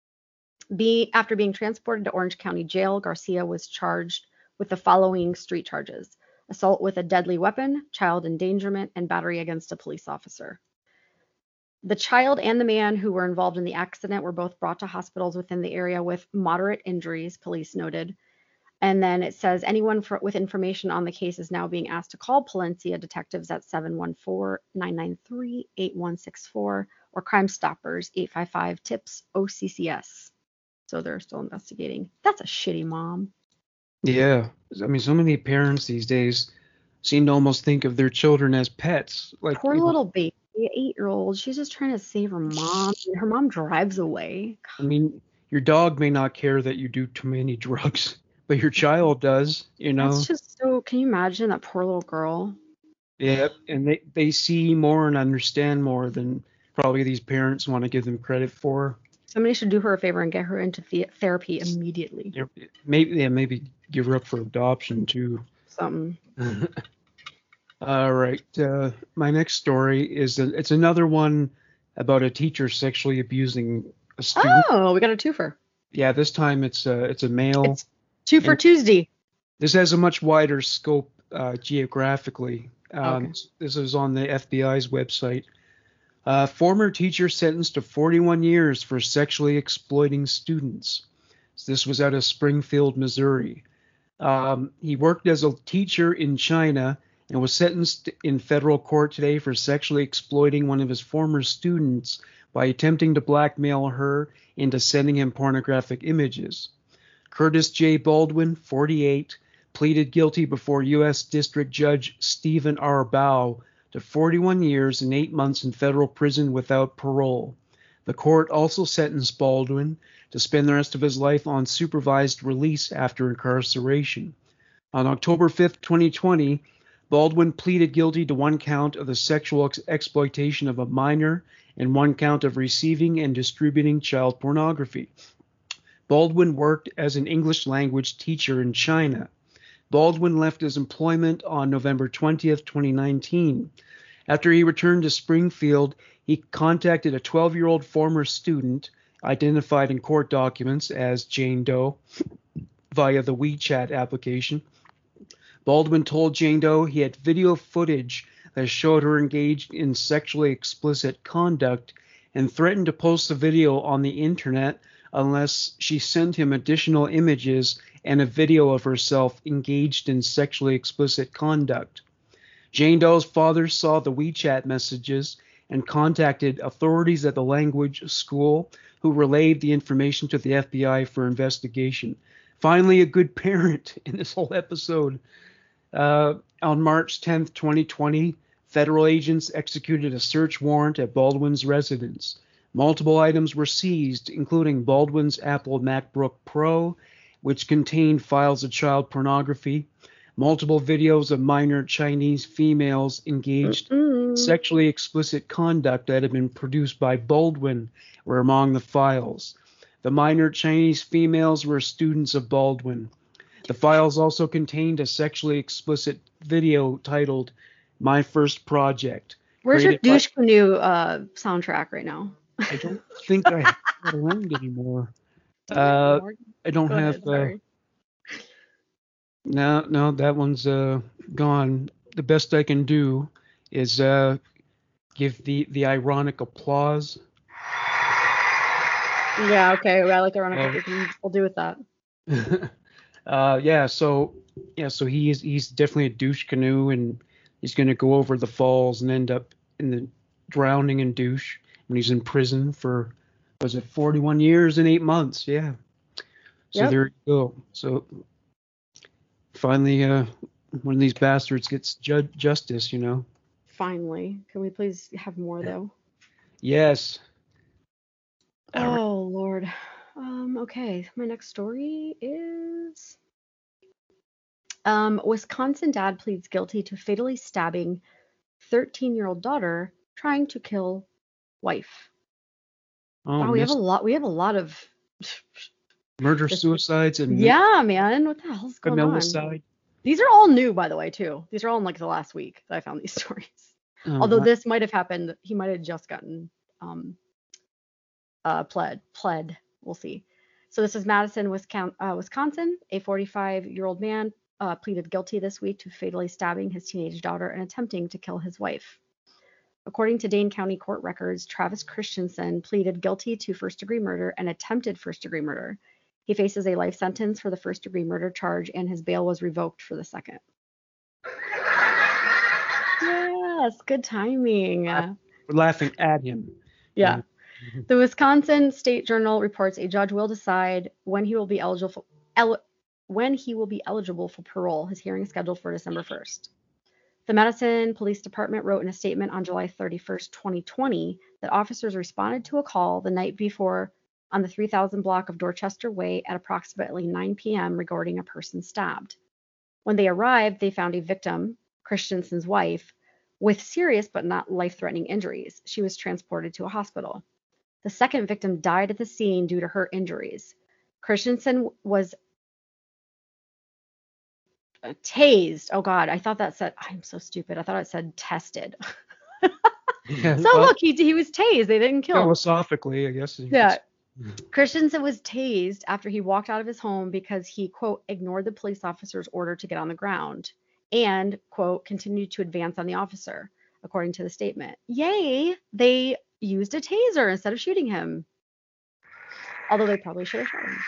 Be, after being transported to Orange County Jail, Garcia was charged with the following street charges: assault with a deadly weapon, child endangerment, and battery against a police officer. The child and the man who were involved in the accident were both brought to hospitals within the area with moderate injuries, police noted. And then it says anyone for, with information on the case is now being asked to call Palencia detectives at seven one four, nine nine three, eight one six four or Crime Stoppers eight five five TIPS O C C S. So they're still investigating. That's a shitty mom.
Yeah. I mean, so many parents these days seem to almost think of their children as pets. Like,
Poor
you know,
little baby, eight-year-old. She's just trying to save her mom. Her mom drives away.
I mean, your dog may not care that you do too many drugs, but your child does, you know.
That's just so. Can you imagine that poor little girl?
Yeah, and they they see more and understand more than probably these parents want to give them credit for.
Somebody should do her a favor and get her into the therapy immediately.
You know, maybe yeah, maybe give her up for adoption too.
Something.
All right, uh, my next story is a, it's another one about a teacher sexually abusing a student.
Oh, we got a twofer.
Yeah, this time it's a it's a male.
It's two for
And
Tuesday.
this has a much wider scope uh, geographically. Um,
Okay.
This is on the F B I's website. Uh, former teacher sentenced to forty-one years for sexually exploiting students. This was out of Springfield, Missouri. Um, he worked as a teacher in China and was sentenced in federal court today for sexually exploiting one of his former students by attempting to blackmail her into sending him pornographic images. Curtis J. Baldwin, forty-eight, pleaded guilty before U S District Judge Stephen R. Bao to forty-one years and eight months in federal prison without parole. The court also sentenced Baldwin to spend the rest of his life on supervised release after incarceration. On October fifth, twenty twenty, Baldwin pleaded guilty to one count of the sexual ex- exploitation of a minor and one count of receiving and distributing child pornography. Baldwin worked as an English language teacher in China. Baldwin left his employment on November twentieth, twenty nineteen. After he returned to Springfield, he contacted a twelve-year-old former student, identified in court documents as Jane Doe, via the WeChat application. Baldwin told Jane Doe he had video footage that showed her engaged in sexually explicit conduct and threatened to post the video on the internet unless she sent him additional images and a video of herself engaged in sexually explicit conduct. Jane Doe's father saw the WeChat messages and contacted authorities at the language school, who relayed the information to the F B I for investigation. Finally, a good parent in this whole episode. Uh, on March tenth, twenty twenty, federal agents executed a search warrant at Baldwin's residence. Multiple items were seized, including Baldwin's Apple MacBook Pro, which contained files of child pornography. Multiple videos of minor Chinese females engaged in sexually explicit conduct that had been produced by Baldwin were among the files. The minor Chinese females were students of Baldwin. The files also contained a sexually explicit video titled My First Project.
Where's your
created by-
douche canoe uh, soundtrack right now?
I don't think I have it around anymore. Uh, I don't
Go
have...
ahead,
Uh,
sorry.
no, no, that one's uh, gone. The best I can do is uh, give the, the ironic applause.
Yeah, okay. Well, I like ironic.
Uh,
We can- we'll do with that.
uh, yeah, so yeah, so he is he's definitely a douche canoe, and he's gonna go over the falls and end up in the drowning in douche when he's in prison for, was it forty-one years and eight months? Yeah. So
Yep.
there you go. So finally, uh, one of these bastards gets ju- justice, you know.
Finally. Can we please have more, though?
Yes. All right.
Oh, Lord. Um, okay. My next story is um, Wisconsin dad pleads guilty to fatally stabbing thirteen-year-old daughter trying to kill wife.
Oh,
wow, we have a
missed
lot. We have a lot of.
murder,
this-
suicides, and
Yeah, man. What the hell's going on?
side.
These are all new, by the way, too. These are all in like the last week that I found these stories.
Oh,
Although
I-
this might have happened, he might have just gotten um, uh, pled. Pled. We'll see. So this is Madison, Wisconsin. Uh, Wisconsin. A forty-five-year-old man uh, pleaded guilty this week to fatally stabbing his teenage daughter and attempting to kill his wife. According to Dane County court records, Travis Christensen pleaded guilty to first-degree murder and attempted first-degree murder. He faces a life sentence for the first-degree murder charge, and his bail was revoked for the second. Yes, good timing.
We're laughing at him.
Yeah. The Wisconsin State Journal reports a judge will decide when he will be eligible for, el- when he will be eligible for parole. His hearing is scheduled for December first. The Madison Police Department wrote in a statement on July thirty-first, twenty twenty, that officers responded to a call the night before on the three thousand block of Dorchester Way at approximately nine p.m. regarding a person stabbed. When they arrived, they found a victim, Christensen's wife, with serious but not life-threatening injuries. She was transported to a hospital. The second victim died at the scene due to her injuries. Christensen was uh, tased. Oh God, I thought that said, I'm so stupid. I thought it said tested.
Yeah,
So
well,
look, he, he was tased. They didn't kill him.
philosophically, I guess.
Yeah. Christensen was tased after he walked out of his home because he, quote, ignored the police officer's order to get on the ground and, quote, continued to advance on the officer, according to the statement. Yay, they used a taser instead of shooting him. Although they probably should have shot him.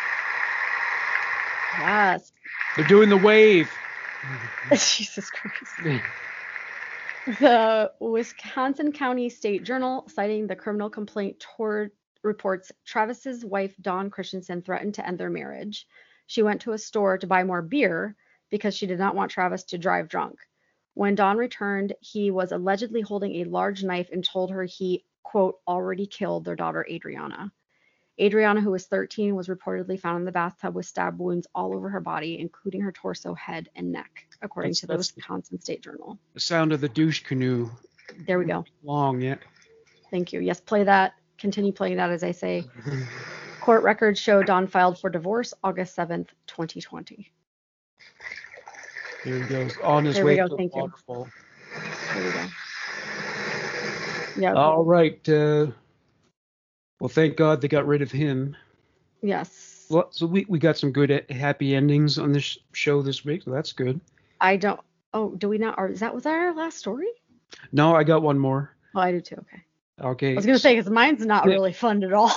Yes.
They're doing the wave.
Jesus Christ. The Wisconsin County State Journal, citing the criminal complaint toward reports Travis's wife, Dawn Christensen, threatened to end their marriage. She went to a store to buy more beer because she did not want Travis to drive drunk. When Dawn returned, he was allegedly holding a large knife and told her he, quote, already killed their daughter, Adriana. Adriana, who was thirteen, was reportedly found in the bathtub with stab wounds all over her body, including her torso, head, and neck, according
That's-
to the
that's-
Wisconsin State Journal.
The sound of the douche canoe.
There we go.
Long, yeah.
Thank you. Yes, play that. Continue playing that as I say. Court records show Dawn filed for divorce August seventh, twenty twenty.
Here he goes. On his
There we
way
go,
to the
thank you.
waterfall.
There we go. Yeah.
All right. Uh, well, thank God they got rid of him.
Yes.
Well, so we, we got some good uh, happy endings on this show this week, so that's good.
I don't. Oh, do we not? Or is that was that our last story?
No, I got one more.
Oh, I do too. Okay.
Okay.
I was gonna say because mine's not
Yeah.
really fun at all.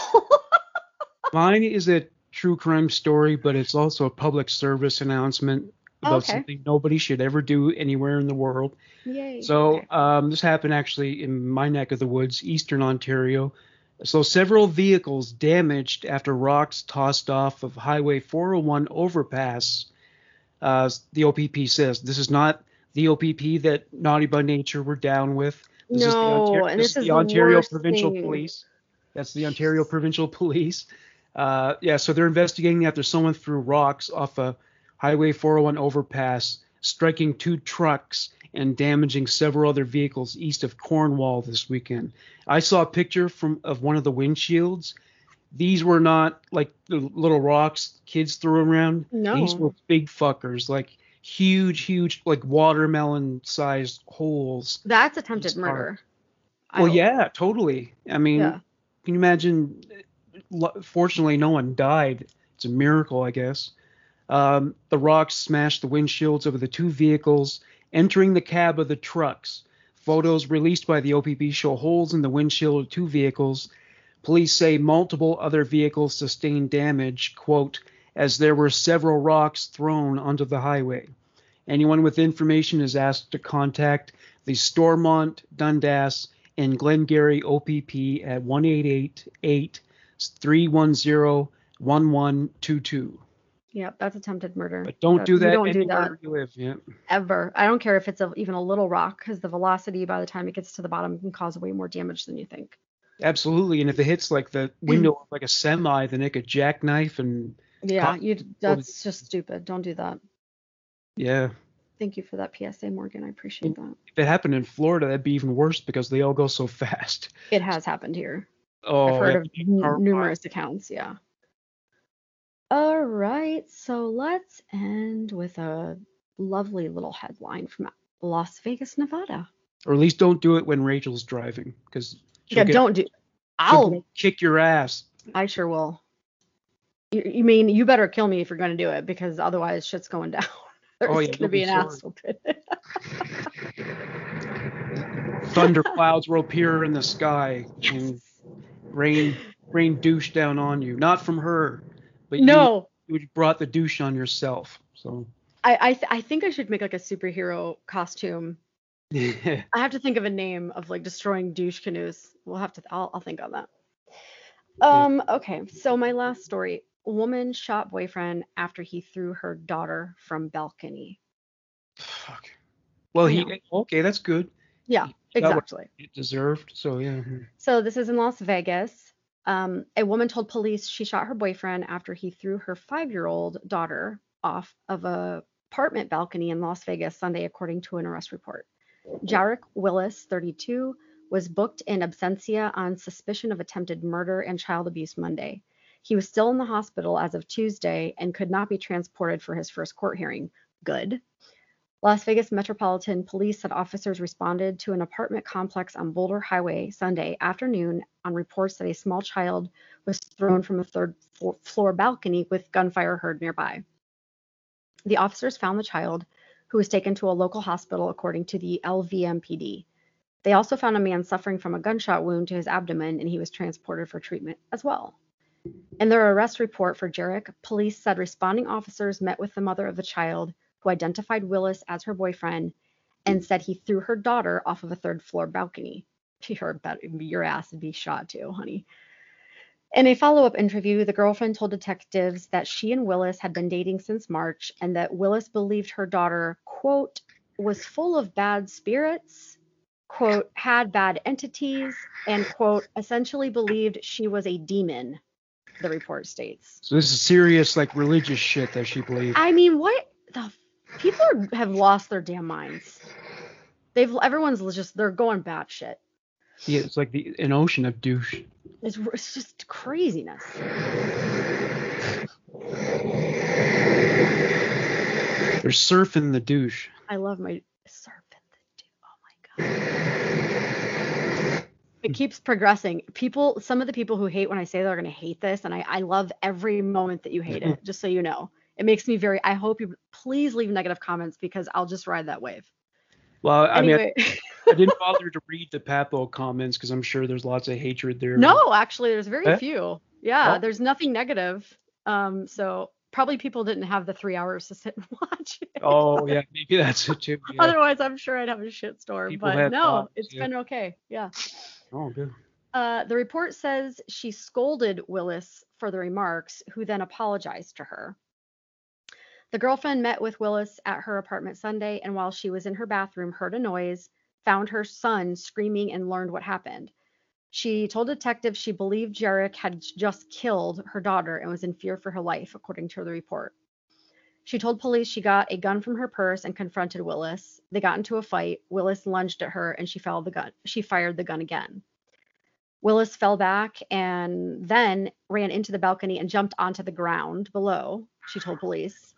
Mine is a true crime story, but it's also a public service announcement about
Okay.
something nobody should ever do anywhere in the world.
Yay.
So
Okay.
um, this happened actually in my neck of the woods, Eastern Ontario. So several vehicles damaged after rocks tossed off of Highway four oh one overpass. Uh, the O P P says this is not the O P P that Naughty by Nature were down with. This is the
No,
Ontario,
and
this
this
is
is
the
the
Ontario
worst
Provincial
thing.
Police. That's the Ontario Provincial Police. Uh, yeah, so they're investigating after someone threw rocks off a Highway four oh one overpass, striking two trucks and damaging several other vehicles east of Cornwall this weekend. I saw a picture from of one of the windshields. These were not like the little rocks kids threw around.
No.
These were big fuckers, like huge, huge, like watermelon-sized holes.
That's attempted
It's hard.
murder. I
Well,
hope.
yeah, totally. I mean,
Yeah.
can you imagine? lo- Fortunately, no one died. It's a miracle, I guess. Um, the rocks smashed the windshields of the two vehicles, entering the cab of the trucks. Photos released by the O P P show holes in the windshield of two vehicles. Police say multiple other vehicles sustained damage, quote, as there were several rocks thrown onto the highway. Anyone with information is asked to contact the Stormont, Dundas, and Glengarry O P P at one eight eight eight, three one zero, one one two two.
Yep, that's attempted murder.
But don't
That-
do
you
that
don't do
anywhere
that
you live. Yeah.
ever. I don't care if it's a, even a little rock, because the velocity by the time it gets to the bottom can cause way more damage than you think.
Absolutely. And if it hits like the window of like a semi, then it could jackknife and
Yeah,
Con-
you. That's just stupid. Don't do that.
yeah.
Thank you for that P S A, Morgan. I appreciate that.
If it happened in Florida, that'd be even worse because they all go so fast.
It has happened here.
Oh,
I've heard
yeah,
of
you
n-
are-
numerous accounts. Yeah. All right, so let's end with a lovely little headline from Las Vegas, Nevada.
Or at least don't do it when Rachel's driving because
Yeah,
get,
don't do.
she'll
I'll.
kick your ass.
I sure will. You, you mean you better kill me if you're going to do it, because otherwise shit's going down. There's
Oh, yeah,
going to
you'll
be
be
an
sorry.
asshole pit.
Thunder clouds will appear in the sky and rain rain douche down on you. Not from her, but
No,
you, you brought the douche on yourself. So
I I, th- I think I should make like a superhero costume.
yeah.
I have to think of a name of like destroying douche canoes. We'll have to. I'll I'll think on that. Um. Okay. So my last story: a woman shot boyfriend after he threw her daughter from balcony.
Fuck. Well,
I
he
know.
okay. That's good.
Yeah.
He got what
Exactly.
it deserved. So yeah.
So this is in Las Vegas. Um, a woman told police she shot her boyfriend after he threw her five-year-old daughter off of a apartment balcony in Las Vegas Sunday, according to an arrest report. Jarek Willis, thirty-two, was booked in absentia on suspicion of attempted murder and child abuse Monday. He was still in the hospital as of Tuesday and could not be transported for his first court hearing. Good. Las Vegas Metropolitan Police said officers responded to an apartment complex on Boulder Highway Sunday afternoon on reports that a small child was thrown from a third floor balcony with gunfire heard nearby. The officers found the child, who was taken to a local hospital, according to the L V M P D. They also found a man suffering from a gunshot wound to his abdomen, and he was transported for treatment as well. In their arrest report for Jarek, police said responding officers met with the mother of the child, who identified Willis as her boyfriend, and said he threw her daughter off of a third floor balcony. She heard about your ass would be shot too, honey. In a follow-up interview, the girlfriend told detectives that she and Willis had been dating since March and that Willis believed her daughter, quote, was full of bad spirits, quote, had bad entities, and, quote, essentially believed she was a demon, the report states.
So this is serious, like religious shit that she believed.
I mean, what the people are, have lost their damn minds. They've everyone's just they're going batshit.
Yeah, it's like the an ocean of douche.
It's, it's just craziness.
They're surfing the douche.
I love my serpent. Oh my god. It keeps progressing. People, some of the people who hate when I say they're going to hate this, and I, I love every moment that you hate it, just so you know. It makes me very, I hope you please leave negative comments because I'll just ride that wave.
Well, I
Anyway.
mean, I didn't bother to read the Papo comments because I'm sure there's lots of hatred there.
No, actually, there's very
Eh?
few. Yeah,
Oh.
there's nothing negative. Um, so probably people didn't have the three hours to sit and watch it.
Oh, yeah, maybe that's it too. Yeah.
Otherwise, I'm sure I'd have a shitstorm.
People
But
have
no,
thoughts,
it's
yeah.
been okay. Yeah.
Oh, good.
Uh, the report says she scolded Willis for the remarks, who then apologized to her. The girlfriend met with Willis at her apartment Sunday, and while she was in her bathroom, heard a noise, found her son screaming, and learned what happened. She told detectives she believed Jarek had just killed her daughter and was in fear for her life, according to the report. She told police she got a gun from her purse and confronted Willis. They got into a fight. Willis lunged at her, and she fired the gun. She fired the gun again. Willis fell back and then ran into the balcony and jumped onto the ground below, she told police.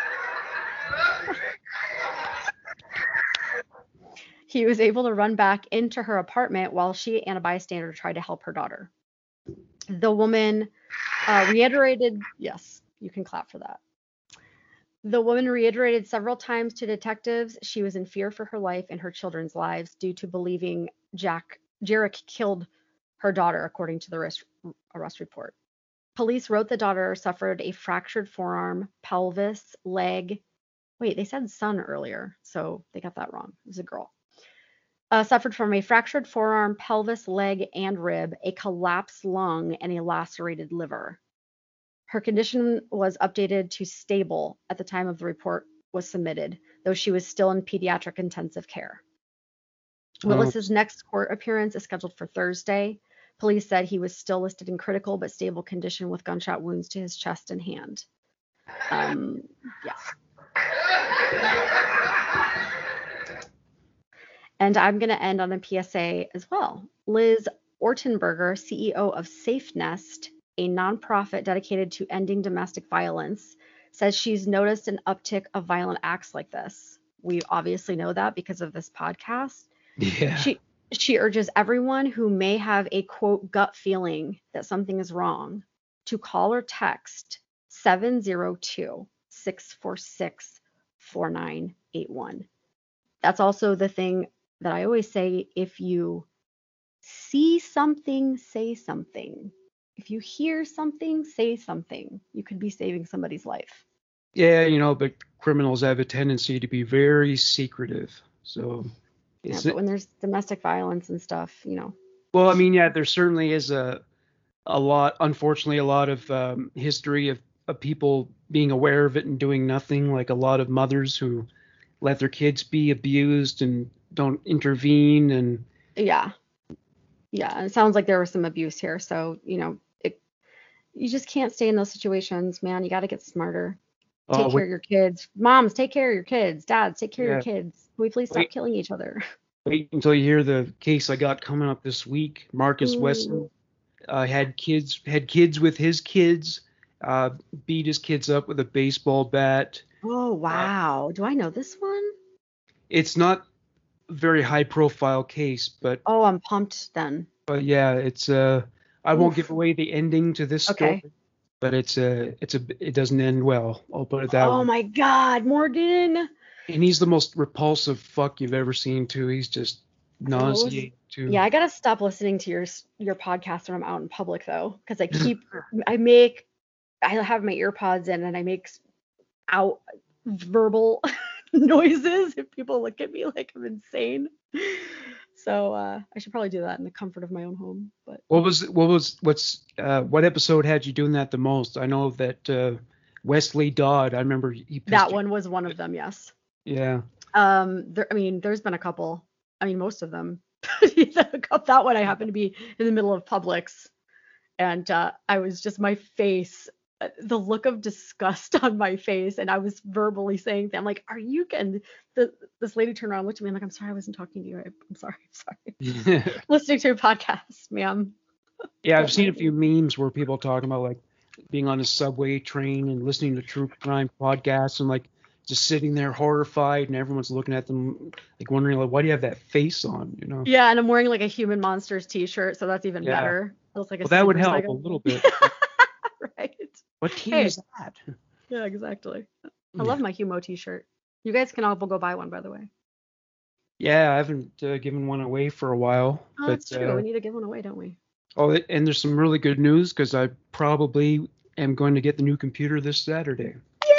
He was able to run back into her apartment while she and a bystander tried to help her daughter. The woman uh, reiterated, yes, you can clap for that. The woman reiterated several times to detectives she was in fear for her life and her children's lives due to believing Jack Jarek killed her daughter, according to the arrest, arrest report. Police wrote the daughter suffered a fractured forearm, pelvis, leg. Wait, they said son earlier, so they got that wrong. It was a girl. Uh, suffered from a fractured forearm, pelvis, leg, and rib, a collapsed lung, and a lacerated liver. Her condition was updated to stable at the time of the report was submitted, though she was still in pediatric intensive care. Willis's next court appearance is scheduled for Thursday. Police said he was still listed in critical but stable condition with gunshot wounds to his chest and hand. Um, yeah. And I'm going to end on a P S A as well. Liz Ortenberger, C E O of Safe Nest, a nonprofit dedicated to ending domestic violence, says she's noticed an uptick of violent acts like this. We obviously know that because of this podcast.
Yeah.
She she urges everyone who may have a quote gut feeling that something is wrong to call or text seven zero two, six four six, four nine eight one. That's also the thing that I always say: if you see something, say something. If you hear something, say something. You could be saving somebody's life.
Yeah, you know, but criminals have a tendency to be very secretive. So
Yeah,
it's
but when there's domestic violence and stuff, you know.
well, I mean, yeah, there certainly is a a lot, unfortunately, a lot of um, history of, of people being aware of it and doing nothing, like a lot of mothers who let their kids be abused and don't intervene. And
Yeah. Yeah, and it sounds like there was some abuse here. So, you know, it, you just can't stay in those situations, man. You got to get smarter. Take
oh,
care
wait,
of your kids. Moms, take care of your kids. Dads, take care
Yeah.
of your kids. Can we please stop
Wait.
killing each other?
wait until you hear the case I got coming up this week. Marcus
Ooh.
Weston uh, had kids had kids with his kids, uh, beat his kids up with a baseball bat.
Oh, wow. Do I know this one?
It's not a very high profile case, but
Oh, I'm pumped then.
but yeah, it's uh I won't
Oof.
give away the ending to this
Okay.
story, but it's a it's a it doesn't end well. I'll put it that
Oh
way.
my God, Morgan.
And he's the most repulsive fuck you've ever seen too. He's just nauseating too.
Yeah, I gotta stop listening to your your podcast when I'm out in public though, because I keep I make I have my ear pods in and I make s- out verbal noises if people look at me like I'm insane. So uh, I should probably do that in the comfort of my own home. But
What was what was what's uh what episode had you doing that the most? I know that uh Wesley Dodd, I remember he pissed
that
you-
one was one of them, yes.
Yeah.
Um, there, I mean, there's been a couple. I mean, most of them. That one I happened to be in the middle of Publix, and uh, I was just my face, uh, the look of disgust on my face, and I was verbally saying that I'm like, "Are you?" And the, this lady turned around, and looked at me, and like, "I'm sorry, I wasn't talking to you. I, I'm sorry, I'm sorry." Listening to your podcast, ma'am.
Yeah, I've seen a few memes where people talking about like being on a subway train and listening to true crime podcasts and like just sitting there horrified and everyone's looking at them like wondering like, why do you have that face on, you know?
Yeah, and I'm wearing like a Human Monsters T-shirt, so that's even
Yeah.
better. It looks like a
Well, that would
super
help
psycho.
a little bit.
Right.
What team
Hey.
is that?
Yeah, exactly. I
Yeah.
love my Humo T-shirt. You guys can all go buy one, by the way.
Yeah, I haven't uh, given one away for a while.
Oh,
but
that's true.
uh,
We need to give one away, don't we?
oh, and there's some really good news because I probably am going to get the new computer this Saturday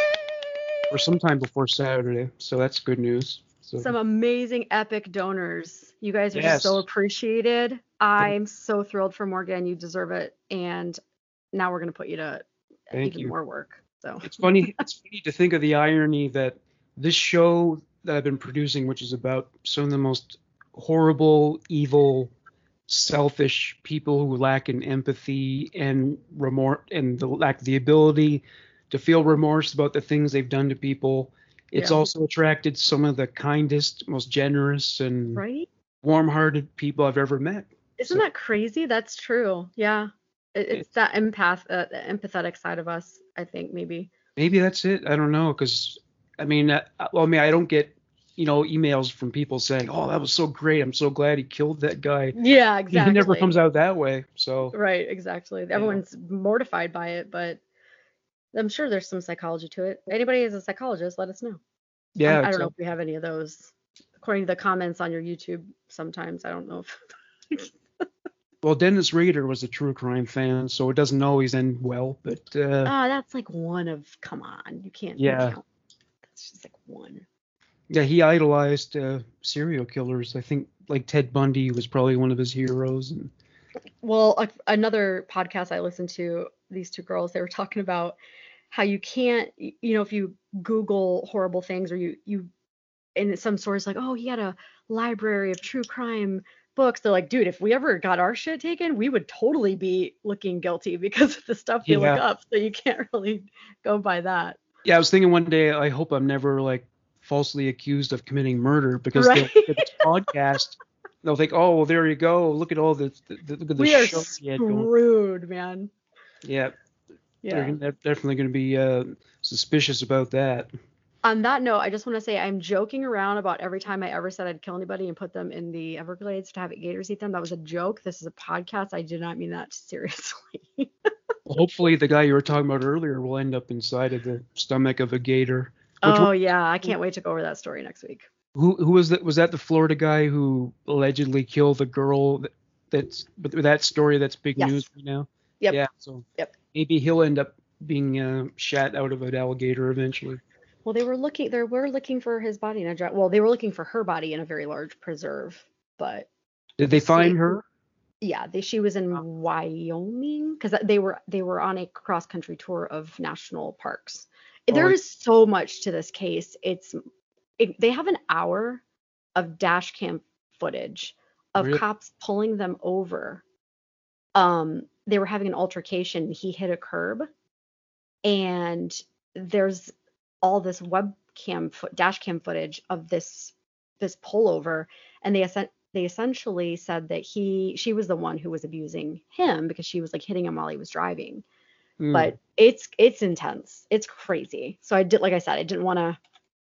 or sometime before Saturday. So that's good news. So
Some amazing epic donors. You guys are
Yes.
so appreciated. I'm so thrilled for Morgan. You deserve it. And now we're going to put you to
Thank
even
you.
more work. So
it's funny. It's funny to think of the irony that this show that I've been producing, which is about some of the most horrible, evil, selfish people who lack in empathy and remorse and the lack the ability to feel remorse about the things they've done to people. It's
Yeah.
also attracted some of the kindest, most generous, and
right?
warm-hearted people I've ever met.
Isn't
So-
that crazy? That's true. Yeah. It, it's that empath, uh, the empathetic side of us, I think, maybe.
Maybe that's it. I don't know, because I mean, uh, well, I mean, I don't get, you know, emails from people saying, "Oh, that was so great. I'm so glad he killed that guy."
Yeah, exactly.
It never comes out that way. So
Right, exactly. Everyone's mortified by it, but I'm sure there's some psychology to it. Anybody is a psychologist, let us know.
yeah,
I'm- I don't know
exactly.
if we have any of those. According to the comments on your YouTube, sometimes I don't know if.
Well, Dennis Rader was a true crime fan, so it doesn't always end well. But uh,
Ah, that's like one of. Come on, you can't.
Yeah.
Count. That's just like one.
yeah, he idolized uh, serial killers. I think like Ted Bundy was probably one of his heroes. And
Well, a, another podcast I listened to, these two girls, they were talking about how you can't, y- you know, if you Google horrible things or you you, and some source like, oh, he had a library of true crime books. They're like, dude, if we ever got our shit taken, we would totally be looking guilty because of the stuff we look
Yeah.
up. So you can't really go by that.
yeah, I was thinking one day, I hope I'm never like falsely accused of committing murder because
Right.
they'll look at this podcast. They'll think, oh, well, there you go. Look at all the, the, the look at the
We are
show he had going.
screwed, man.
Yeah,
Yeah.
they're, they're definitely going to be uh, suspicious about that.
On that note, I just want to say I'm joking around about every time I ever said I'd kill anybody and put them in the Everglades to have gators eat them. That was a joke. This is a podcast. I did not mean that seriously.
Well, hopefully, the guy you were talking about earlier will end up inside of the stomach of a gator. Which
Oh
one-
yeah, I can't wait to go over that story next week.
who who was that? Was that the Florida guy who allegedly killed the girl? That, that's but that story that's big
Yes.
news right now.
Yep.
Yeah. So
Yep.
maybe he'll end up being uh, shot out of an alligator eventually.
Well, they were looking. They were looking for his body in a dry. Well, they were looking for her body in a very large preserve, but
Did they find
See-
her?
yeah, they, she was in Wyoming because they were they were on a cross country tour of national parks. There
Oh.
is so much to this case. It's it, they have an hour of dash cam footage of
Really?
cops pulling them over. Um, they were having an altercation. He hit a curb, and there's all this webcam foot dash cam footage of this this pullover, and they essen- they essentially said that he she was the one who was abusing him because she was like hitting him while he was driving.
Hmm.
But it's it's intense. It's crazy. So I did, like I said, I didn't want to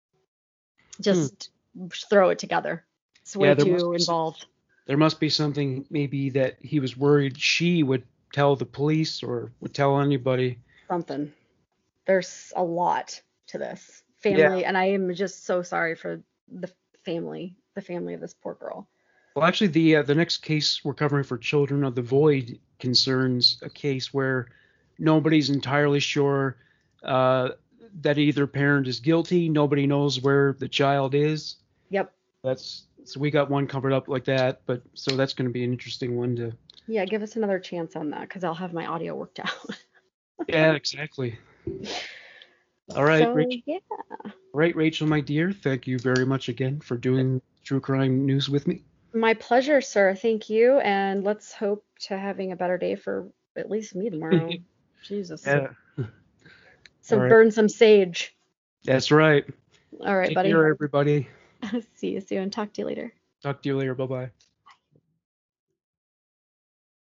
just throw it together. It's way
Yeah, there must
too
be some-
involved.
there must be something maybe that he was worried she would tell the police or would tell anybody.
Something. There's a lot to this family, and I am just so sorry for the family, the family of this poor girl.
Well, actually, the uh, the next case we're covering for Children of the Void concerns a case where nobody's entirely sure uh, that either parent is guilty. Nobody knows where the child is.
Yep.
That's so we got one covered up like that, but so that's going to be an interesting one to.
Yeah, give us another chance on that because I'll have my audio worked out.
Yeah, exactly. All right,
So,
Rachel.
yeah.
All right, Rachel, my dear. Thank you very much again for doing true crime news with me.
My pleasure, sir. Thank you. And let's hope to having a better day for at least me tomorrow. Jesus.
Yeah,
So
all right.
burn some sage.
that's right.
All right,
Take
buddy.
care, everybody.
See you soon. Talk to you later.
Talk to you later. Bye bye.